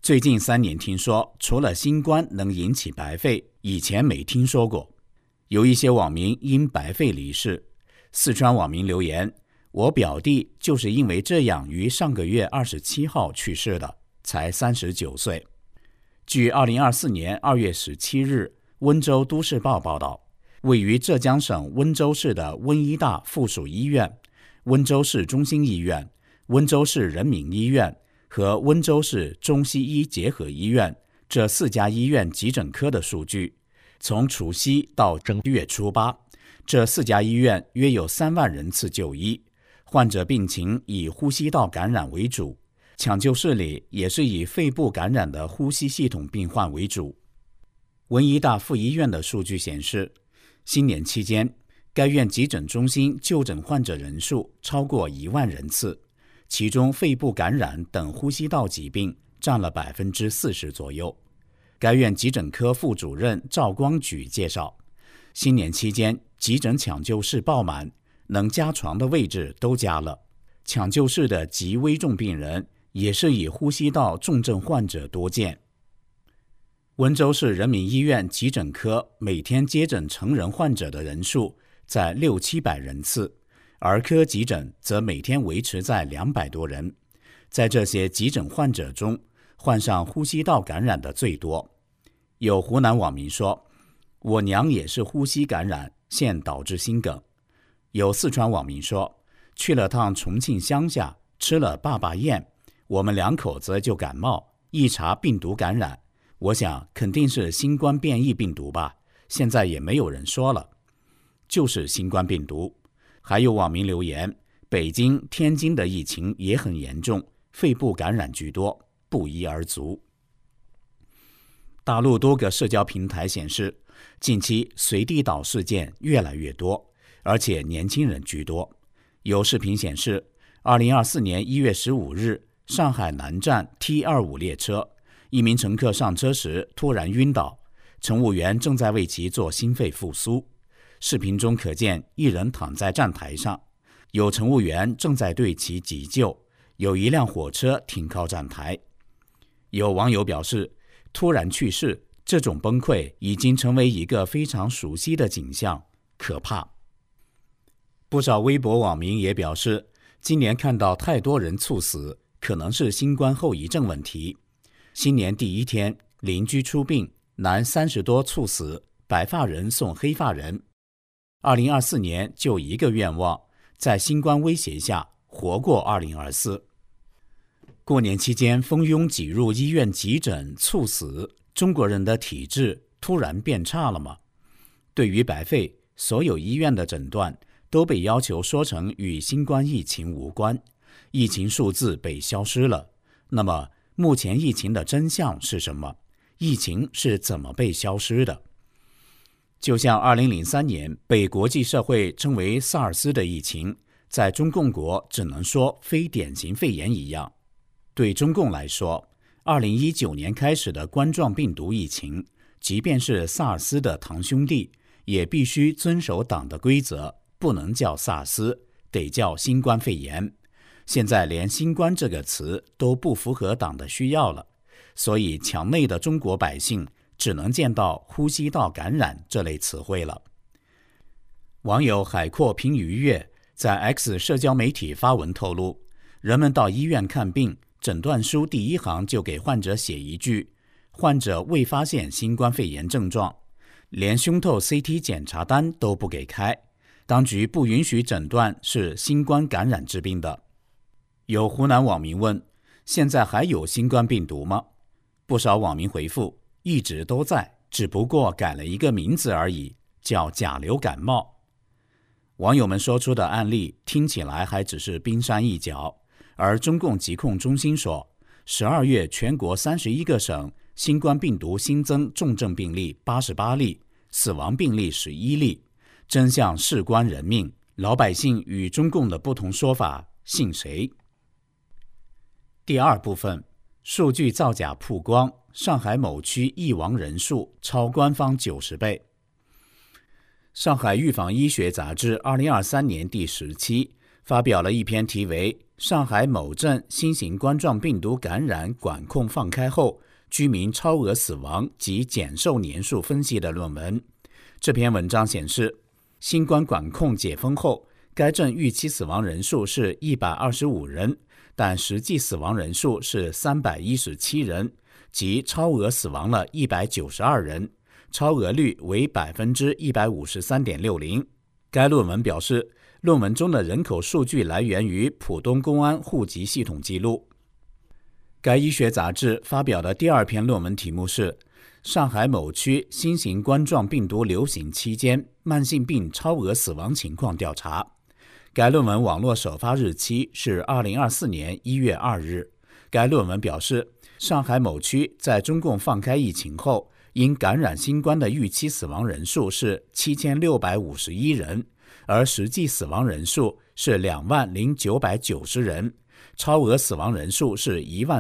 最近3年听说，除了新冠能引起白肺，以前没听说过。有一些网民因白肺离世。四川网民留言，我表弟就是因为这样于上个月27号去世的，才39岁。据2024年2月17日温州都市报报道，位于浙江省温州市的温医大附属医院、温州市中心医院、温州市人民医院和温州市中西医结合医院这4家医院急诊科的数据，从除夕到正月初8，这4家医院约有3万人次就医，患者病情以呼吸道感染为主，抢救室里也是以肺部感染的呼吸系统病患为主。温医大附医院的数据显示，新年期间，该院急诊中心就诊患者人数超过1万人次，其中肺部感染等呼吸道疾病占了40%左右。该院急诊科副主任赵光举介绍，新年期间急诊抢救室爆满，能加床的位置都加了，抢救室的极危重病人也是以呼吸道重症患者多见。温州市人民医院急诊科每天接诊成人患者的人数在600-700人次，儿科急诊则每天维持在200多人。在这些急诊患者中，患上呼吸道感染的最多。有湖南网民说，我娘也是呼吸感染，现导致心梗。有四川网民说，去了趟重庆乡下，吃了坝坝宴，我们2口子就感冒，一查病毒感染，我想肯定是新冠变异病毒吧，现在也没有人说了，就是新冠病毒。还有网民留言，北京、天津的疫情也很严重，肺部感染居多，不一而足。大陆多个社交平台显示，近期随地倒事件越来越多，而且年轻人居多。有视频显示，2024年1月15日，上海南站 T25 列车，一名乘客上车时突然晕倒，乘务员正在为其做心肺复苏。视频中可见一人躺在站台上，有乘务员正在对其急救，有一辆火车停靠站台。有网友表示，突然去世，这种崩溃已经成为一个非常熟悉的景象，可怕。不少微博网民也表示，今年看到太多人猝死，可能是新冠后遗症问题。新年第1天，邻居出殡，男30多猝死，白发人送黑发人。2024年就一个愿望，在新冠威胁下活过2024。过年期间蜂拥挤入医院急诊猝死，中国人的体质突然变差了吗？对于白肺，所有医院的诊断都被要求说成与新冠疫情无关，疫情数字被消失了。那么目前疫情的真相是什么？疫情是怎么被消失的？就像2003年被国际社会称为萨尔斯的疫情，在中共国只能说非典型肺炎一样。对中共来说，2019年开始的冠状病毒疫情，即便是萨尔斯的堂兄弟，也必须遵守党的规则，不能叫萨尔斯，得叫新冠肺炎。现在连新冠这个词都不符合党的需要了，所以墙内的中国百姓只能见到呼吸道感染这类词汇了。网友海阔凭鱼跃在 X 社交媒体发文透露，人们到医院看病，诊断书第1行就给患者写一句，患者未发现新冠肺炎症状，连胸透 CT 检查单都不给开，当局不允许诊断是新冠感染致病的。有湖南网民问，现在还有新冠病毒吗？不少网民回复，一直都在，只不过改了一个名字而已，叫甲流感冒。网友们说出的案例听起来还只是冰山一角，而中共疾控中心说，12月全国31个省新冠病毒新增重症病例88例，死亡病例11例，真相事关人命，老百姓与中共的不同说法，信谁？第2部分，数据造假曝光，上海某区疫亡人数超官方90倍。上海预防医学杂志2023年第10期发表了一篇题为《 上海某镇新型冠状病毒感染管控放开后，居民超额死亡及减寿年数分析的论文。这篇文章显示，新冠管控解封后，该镇预期死亡人数是125人，但实际死亡人数是317人，即超额死亡了192人，超额率为 153.60%。 该论文表示，论文中的人口数据来源于浦东公安户籍系统记录。该医学杂志发表的第二篇论文题目是上海某区新型冠状病毒流行期间慢性病超额死亡情况调查。该论文网络首发日期是2024年1月2日。该论文表示，上海某区在中共放开疫情后，因感染新冠的预期死亡人数是7651人，而实际死亡人数是20990人，超额死亡人数是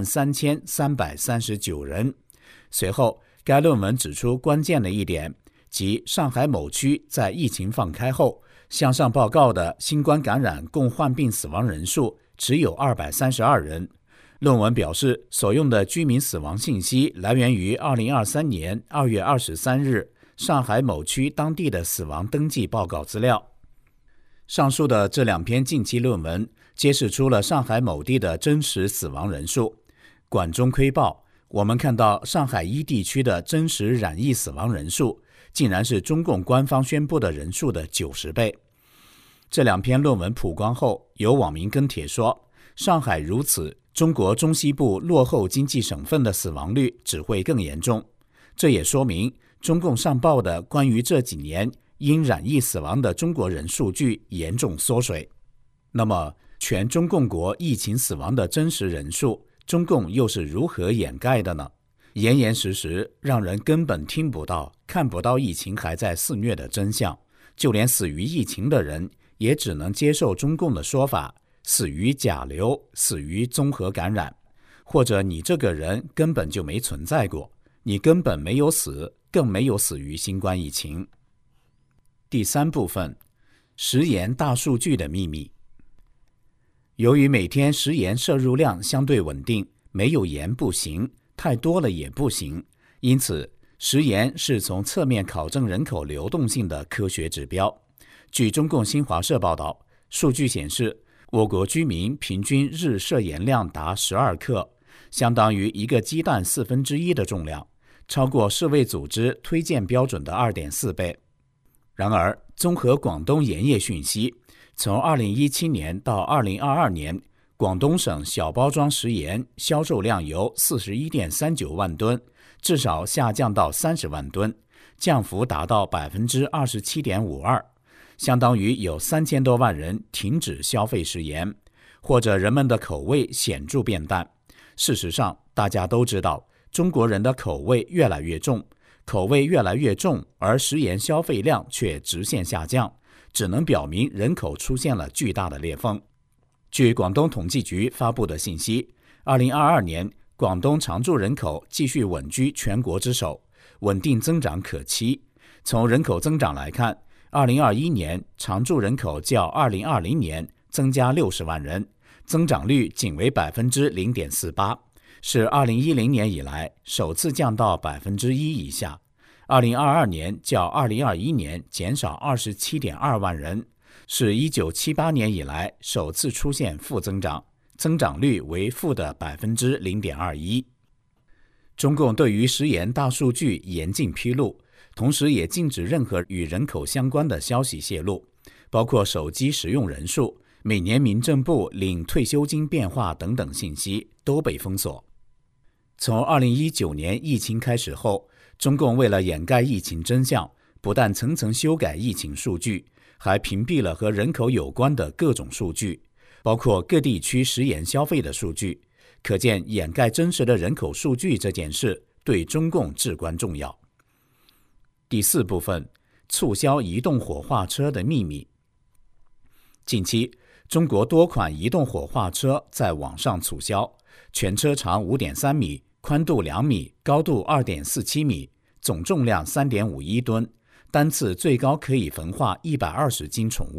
13339人。随后，该论文指出关键的一点，即上海某区在疫情放开后向上报告的新冠感染共患病死亡人数只有232人。论文表示，所用的居民死亡信息来源于2023年2月23日上海某区当地的死亡登记报告资料。上述的这两篇近期论文揭示出了上海某地的真实死亡人数。管中窥豹，我们看到上海一地区的真实染疫死亡人数竟然是中共官方宣布的人数的90倍。这两篇论文曝光后，有网民跟帖说，上海如此，中国中西部落后经济省份的死亡率只会更严重。这也说明中共上报的关于这几年因染疫死亡的中国人数据严重缩水。那么，全中共国疫情死亡的真实人数，中共又是如何掩盖的呢？严严实实，让人根本听不到、看不到疫情还在肆虐的真相。就连死于疫情的人，也只能接受中共的说法，死于甲流，死于综合感染，或者你这个人根本就没存在过，你根本没有死，更没有死于新冠疫情。第三部分，食盐大数据的秘密。由于每天食盐摄入量相对稳定，没有盐不行，太多了也不行，因此食盐是从侧面考证人口流动性的科学指标。据中共新华社报道，数据显示，我国居民平均日摄盐量达12克，相当于一个鸡蛋1/4的重量，超过世卫组织推荐标准的2.4倍。然而，综合广东盐业讯息，从2017年到2022年，广东省小包装食盐销售量由 41.39 万吨至少下降到30万吨，降幅达到 27.52%， 相当于有3000多万人停止消费食盐，或者人们的口味显著变淡。事实上，大家都知道，中国人的口味越来越重，而食盐消费量却直线下降，只能表明人口出现了巨大的裂缝。据广东统计局发布的信息，2022年广东常住人口继续稳居全国之首，稳定增长可期。从人口增长来看，2021年常住人口较2020年增加60万人，增长率仅为 0.48%， 是2010年以来首次降到 1% 以下。2022年较2021年减少 27.2 万人，是1978年以来首次出现负增长，增长率为负的 0.21%。 中共对于食盐大数据严禁披露，同时也禁止任何与人口相关的消息泄露，包括手机使用人数、每年民政部领退休金变化等等信息都被封锁。从2019年疫情开始后，中共为了掩盖疫情真相，不但层层修改疫情数据，还屏蔽了和人口有关的各种数据，包括各地区食盐消费的数据。可见掩盖真实的人口数据这件事对中共至关重要。第四部分，促销移动火化车的秘密。近期，中国多款移动火化车在网上促销，全车长 5.3 米，宽度2米，高度 2.47 米，总重量 3.51 吨，单次最高可以焚化120斤宠物，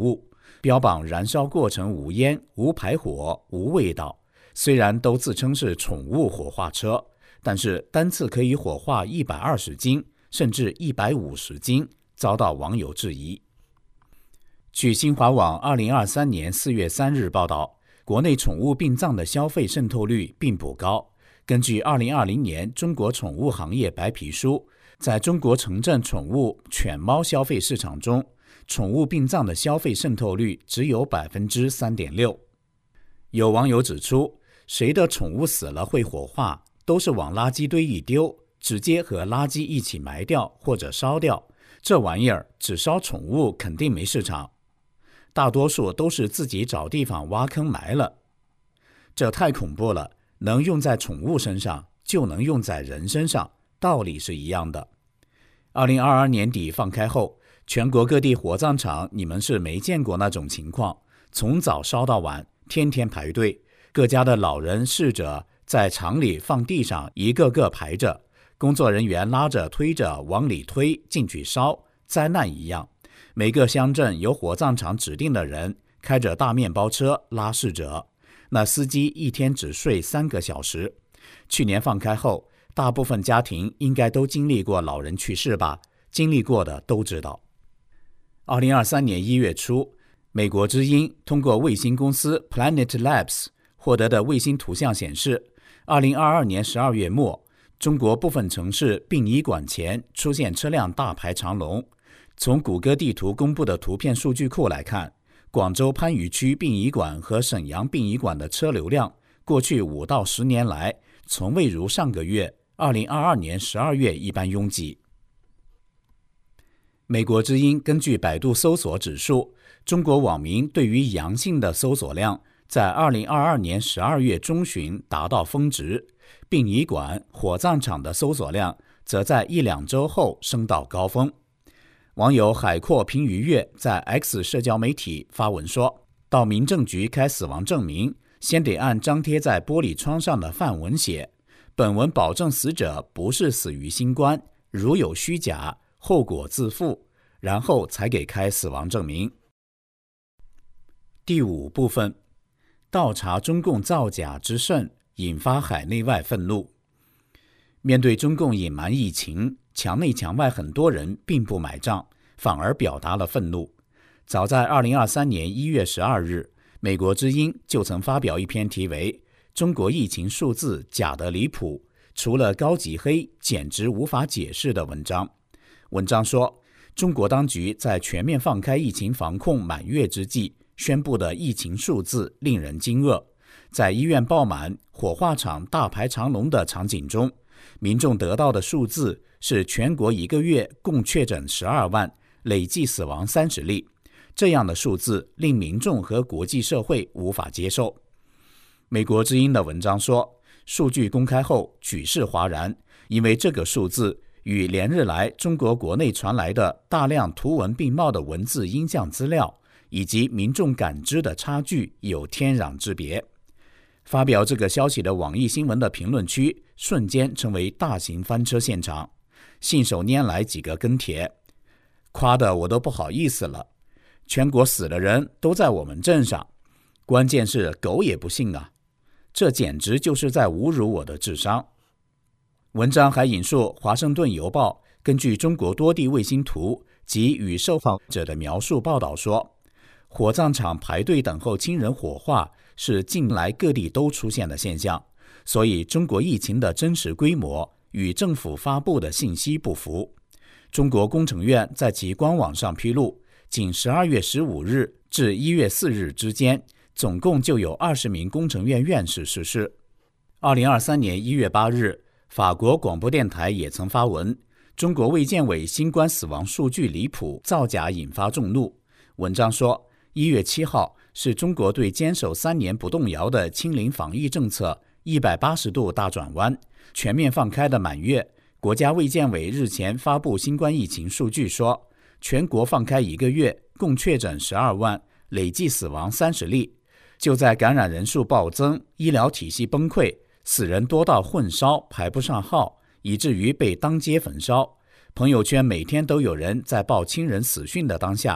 标榜燃烧过程无烟、无排火、无味道。虽然都自称是宠物火化车，但是单次可以火化120斤，甚至150斤，遭到网友质疑。据新华网2023年4月3日报道，国内宠物殡葬的消费渗透率并不高。根据2020年中国宠物行业白皮书，在中国城镇宠物犬猫消费市场中，宠物殡葬的消费渗透率只有 3.6%。 有网友指出，谁的宠物死了会火化，都是往垃圾堆一丢，直接和垃圾一起埋掉或者烧掉，这玩意儿只烧宠物肯定没市场。大多数都是自己找地方挖坑埋了，这太恐怖了，能用在宠物身上就能用在人身上，道理是一样的。2022年底放开后，全国各地火葬场你们是没见过那种情况，从早烧到晚，天天排队，各家的老人逝者在场里放地上一个个排着，工作人员拉着推着往里推进去烧，灾难一样。每个乡镇有火葬场指定的人开着大面包车拉逝者，那司机一天只睡3个小时。去年放开后，大部分家庭应该都经历过老人去世吧，经历过的都知道。2023年1月初，美国之音通过卫星公司 Planet Labs 获得的卫星图像显示，2022年12月末，中国部分城市殡仪馆前出现车辆大排长龙。从谷歌地图公布的图片数据库来看，广州番禺区殡仪馆和沈阳殡仪馆的车流量过去5到10年来从未如上个月2022年12月一般拥挤。美国之音根据百度搜索指数，中国网民对于阳性的搜索量在2022年12月中旬达到峰值，殡仪馆、火葬场的搜索量则在1-2周后升到高峰。网友海阔凭鱼跃在 X 社交媒体发文说，到民政局开死亡证明，先得按张贴在玻璃窗上的范文写，本文保证死者不是死于新冠，如有虚假，后果自负，然后才给开死亡证明。第5部分，倒查中共造假之甚，引发海内外愤怒。面对中共隐瞒疫情，墙内墙外很多人并不买账，反而表达了愤怒。早在2023年1月12日，美国之音就曾发表一篇题为《中国疫情数字假得离谱，除了高级黑，简直无法解释》的文章。文章说，中国当局在全面放开疫情防控满月之际宣布的疫情数字令人惊愕。在医院爆满、火化场大排长龙的场景中，民众得到的数字是全国1个月共确诊12万，累计死亡30例。这样的数字令民众和国际社会无法接受。美国之音的文章说，数据公开后举世哗然，因为这个数字与连日来中国国内传来的大量图文并茂的文字音像资料以及民众感知的差距有天壤之别。发表这个消息的网易新闻的评论区瞬间成为大型翻车现场，信手拈来几个跟帖，夸得我都不好意思了。全国死的人都在我们镇上，关键是狗也不信啊，这简直就是在侮辱我的智商。文章还引述华盛顿邮报根据中国多地卫星图及与受访者的描述报道说，火葬场排队等候亲人火化是近来各地都出现的现象，所以中国疫情的真实规模与政府发布的信息不符。中国工程院在其官网上披露，仅12月15日至1月4日之间，总共就有20名工程院院士逝世。2023年1月8日，法国广播电台也曾发文，中国卫健委新冠死亡数据离谱，造假引发众怒。文章说，1月7号是中国对坚守3年不动摇的清零防疫政策180度大转弯，全面放开的满月。国家卫健委日前发布新冠疫情数据说，全国放开1个月，共确诊12万，累计死亡30例。就在感染人数暴增，医疗体系崩溃，死人多到混烧排不上号，以至于被当街焚烧。朋友圈每天都有人在报亲人死讯的当下，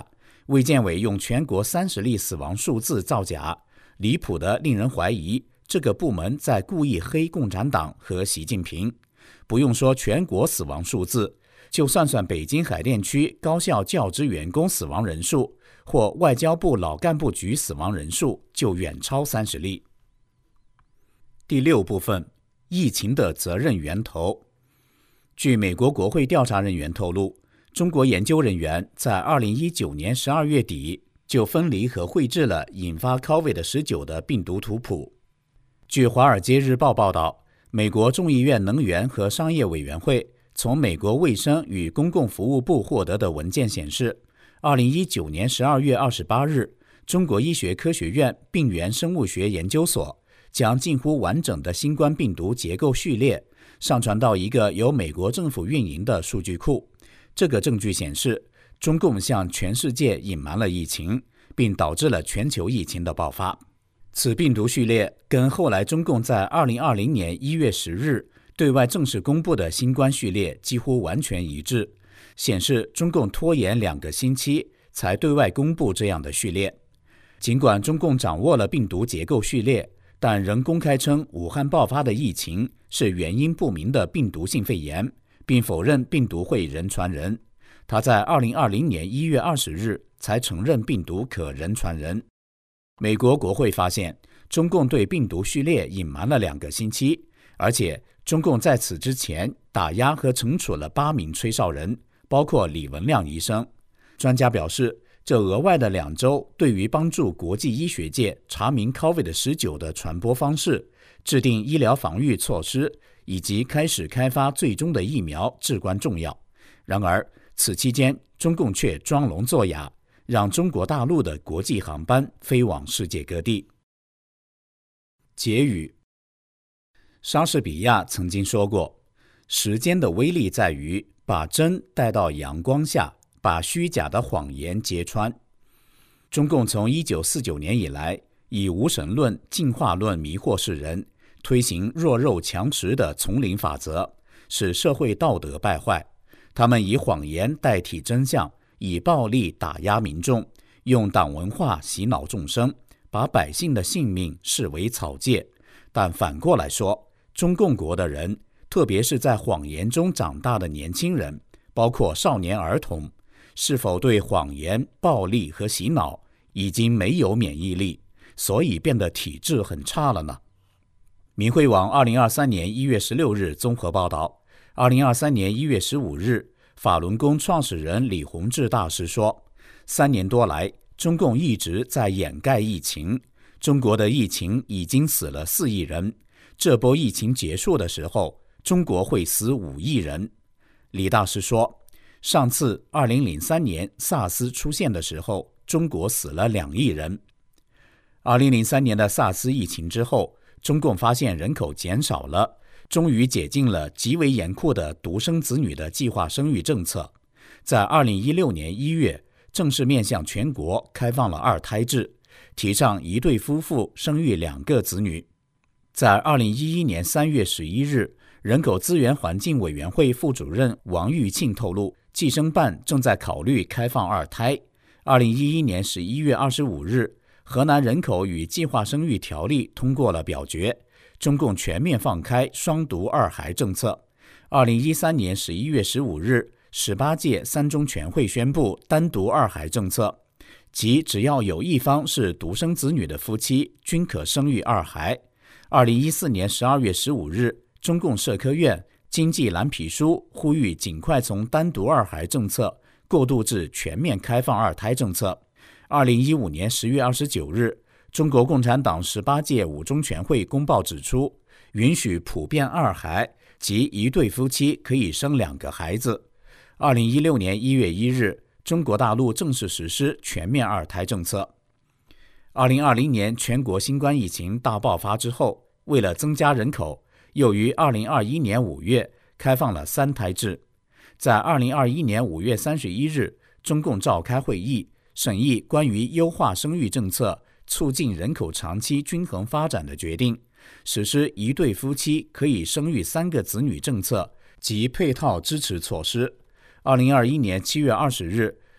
卫健委用全国30例死亡数字造假，离谱的令人怀疑这个部门在故意黑共产党和习近平。不用说全国死亡数字，就算北京海淀区高校教职员工死亡人数或外交部老干部局死亡人数就远超30例。第6部分，疫情的责任源头。据美国国会调查人员透露，中国研究人员在2019年12月底就分离和绘制了引发 COVID-19 的病毒图谱。据《华尔街日报》报道，美国众议院能源和商业委员会从美国卫生与公共服务部获得的文件显示，2019年12月28日，中国医学科学院病原生物学研究所将近乎完整的新冠病毒结构序列上传到一个由美国政府运营的数据库。这个证据显示，中共向全世界隐瞒了疫情，并导致了全球疫情的爆发。此病毒序列跟后来中共在2020年1月10日对外正式公布的新冠序列几乎完全一致，显示中共拖延2个星期才对外公布这样的序列。尽管中共掌握了病毒结构序列，但仍公开称武汉爆发的疫情是原因不明的病毒性肺炎，并否认病毒会人传人。他在2020年1月20日才承认病毒可人传人。美国国会发现，中共对病毒序列隐瞒了2个星期，而且中共在此之前打压和惩处了8名吹哨人，包括李文亮医生。专家表示，这额外的2周对于帮助国际医学界查明 COVID-19 的传播方式、制定医疗防御措施以及开始开发最终的疫苗至关重要。然而，此期间中共却装聋作哑，让中国大陆的国际航班飞往世界各地。结语：莎士比亚曾经说过，时间的威力在于把真带到阳光下，把虚假的谎言揭穿。中共从1949年以来，以无神论、进化论迷惑世人，推行弱肉强食的丛林法则，使社会道德败坏。他们以谎言代替真相，以暴力打压民众，用党文化洗脑众生，把百姓的性命视为草芥。但反过来说，中共国的人，特别是在谎言中长大的年轻人，包括少年儿童，是否对谎言、暴力和洗脑已经没有免疫力，所以变得体质很差了呢？明慧网2023年1月16日综合报道，2023年1月15日，法轮功创始人李洪志大师说，3年多来，中共一直在掩盖疫情，中国的疫情已经死了4亿人，这波疫情结束的时候，中国会死5亿人。李大师说，上次2003年 SARS 出现的时候，中国死了2亿人。2003年的 SARS 疫情之后，中共发现人口减少了，终于解禁了极为严酷的独生子女的计划生育政策。在2016年1月，正式面向全国开放了2胎制，提倡1对夫妇生育2个子女。在2011年3月11日，人口资源环境委员会副主任王玉庆透露，计生办正在考虑开放2胎。2011年11月25日，河南人口与计划生育条例通过了表决，中共全面放开双独2孩政策。2013年11月15日，18届3中全会宣布单独2孩政策，即只要有一方是独生子女的夫妻，均可生育2孩。2014年12月15日，中共社科院经济蓝皮书呼吁尽快从单独2孩政策过渡至全面开放2胎政策。2015年10月29日，中国共产党18届5中全会公报指出，允许普遍2孩，即1对夫妻可以生2个孩子。2016年1月1日，中国大陆正式实施全面2胎政策。2020年全国新冠疫情大爆发之后，为了增加人口，又于2021年5月开放了3胎制。在2021年5月31日，中共召开会议，审议关于优化生育政策、促进人口长期均衡发展的决定，实施1对夫妻可以生育3个子女政策及配套支持措施。2021年7月20日，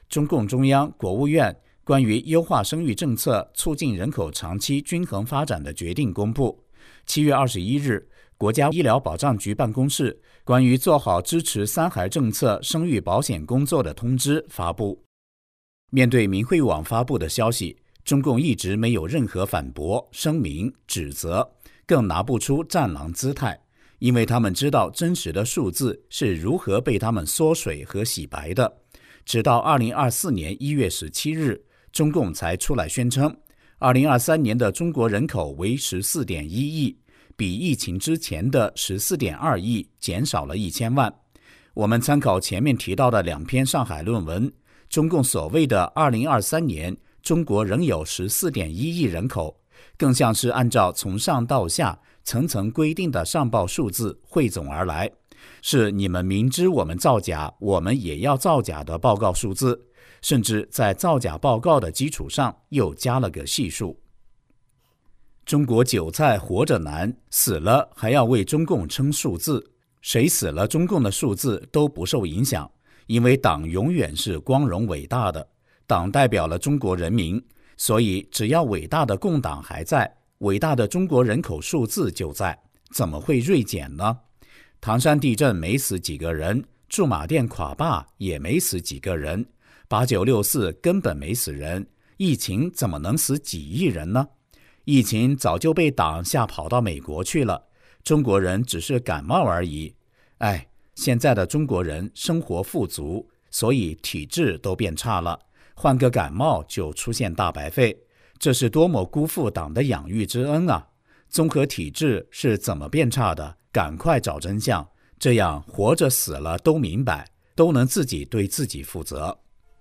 中共中央、国务院关于优化生育政策、促进人口长期均衡发展的决定公布。7月21日，国家医疗保障局办公室关于做好支持三孩政策生育保险工作的通知发布。面对明慧网发布的消息，中共一直没有任何反驳、声明、指责，更拿不出战狼姿态，因为他们知道真实的数字是如何被他们缩水和洗白的。直到2024年1月17日，中共才出来宣称2023年的中国人口为 14.1 亿，比疫情之前的 14.2 亿减少了1000万。我们参考前面提到的2篇上海论文，中共所谓的2023年中国仍有 14.1 亿人口，更像是按照从上到下层层规定的上报数字汇总而来，是你们明知我们造假，我们也要造假的报告数字，甚至在造假报告的基础上又加了个系数。中国韭菜活着难，死了还要为中共称数字，谁死了中共的数字都不受影响，因为党永远是光荣伟大的，党代表了中国人民，所以只要伟大的共党还在，伟大的中国人口数字就在，怎么会锐减呢？唐山地震没死几个人，驻马店垮坝也没死几个人，8964根本没死人，疫情怎么能死几亿人呢？疫情早就被党吓跑到美国去了，中国人只是感冒而已。现在的中国人生活富足，所以体质都变差了，换个感冒就出现大白肺，这是多么辜负党的养育之恩啊！综合体质是怎么变差的？赶快找真相，这样活着死了都明白，都能自己对自己负责。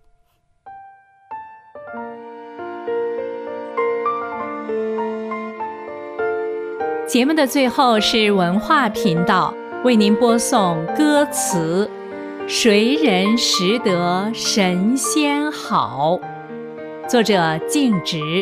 节目的最后是文化频道为您播送歌词《谁人识得神仙好》，作者静植。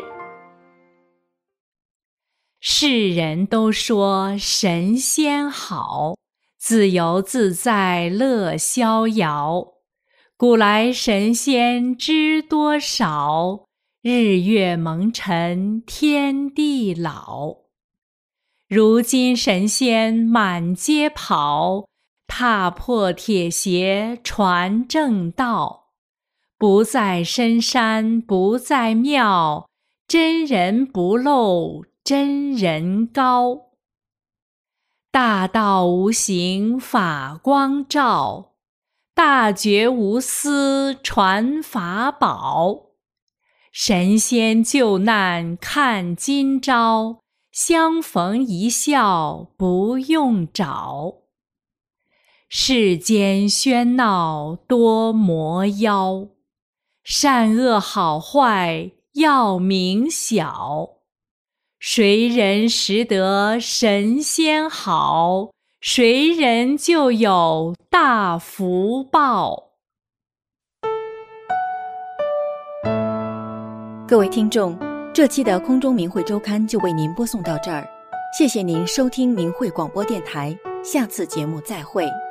世人都说神仙好，自由自在乐逍遥。古来神仙知多少，日月蒙尘天地老。如今神仙满街跑，踏破铁鞋传正道。不在深山不在庙，真人不露真人高。大道无形法光照，大觉无私传法宝。神仙救难看今朝，相逢一笑不用找。世间喧闹多魔妖，善恶好坏要明晓。谁人识得神仙好，谁人就有大福报。 各位听众，这期的空中明慧周刊就为您播送到这儿，谢谢您收听明慧广播电台，下次节目再会。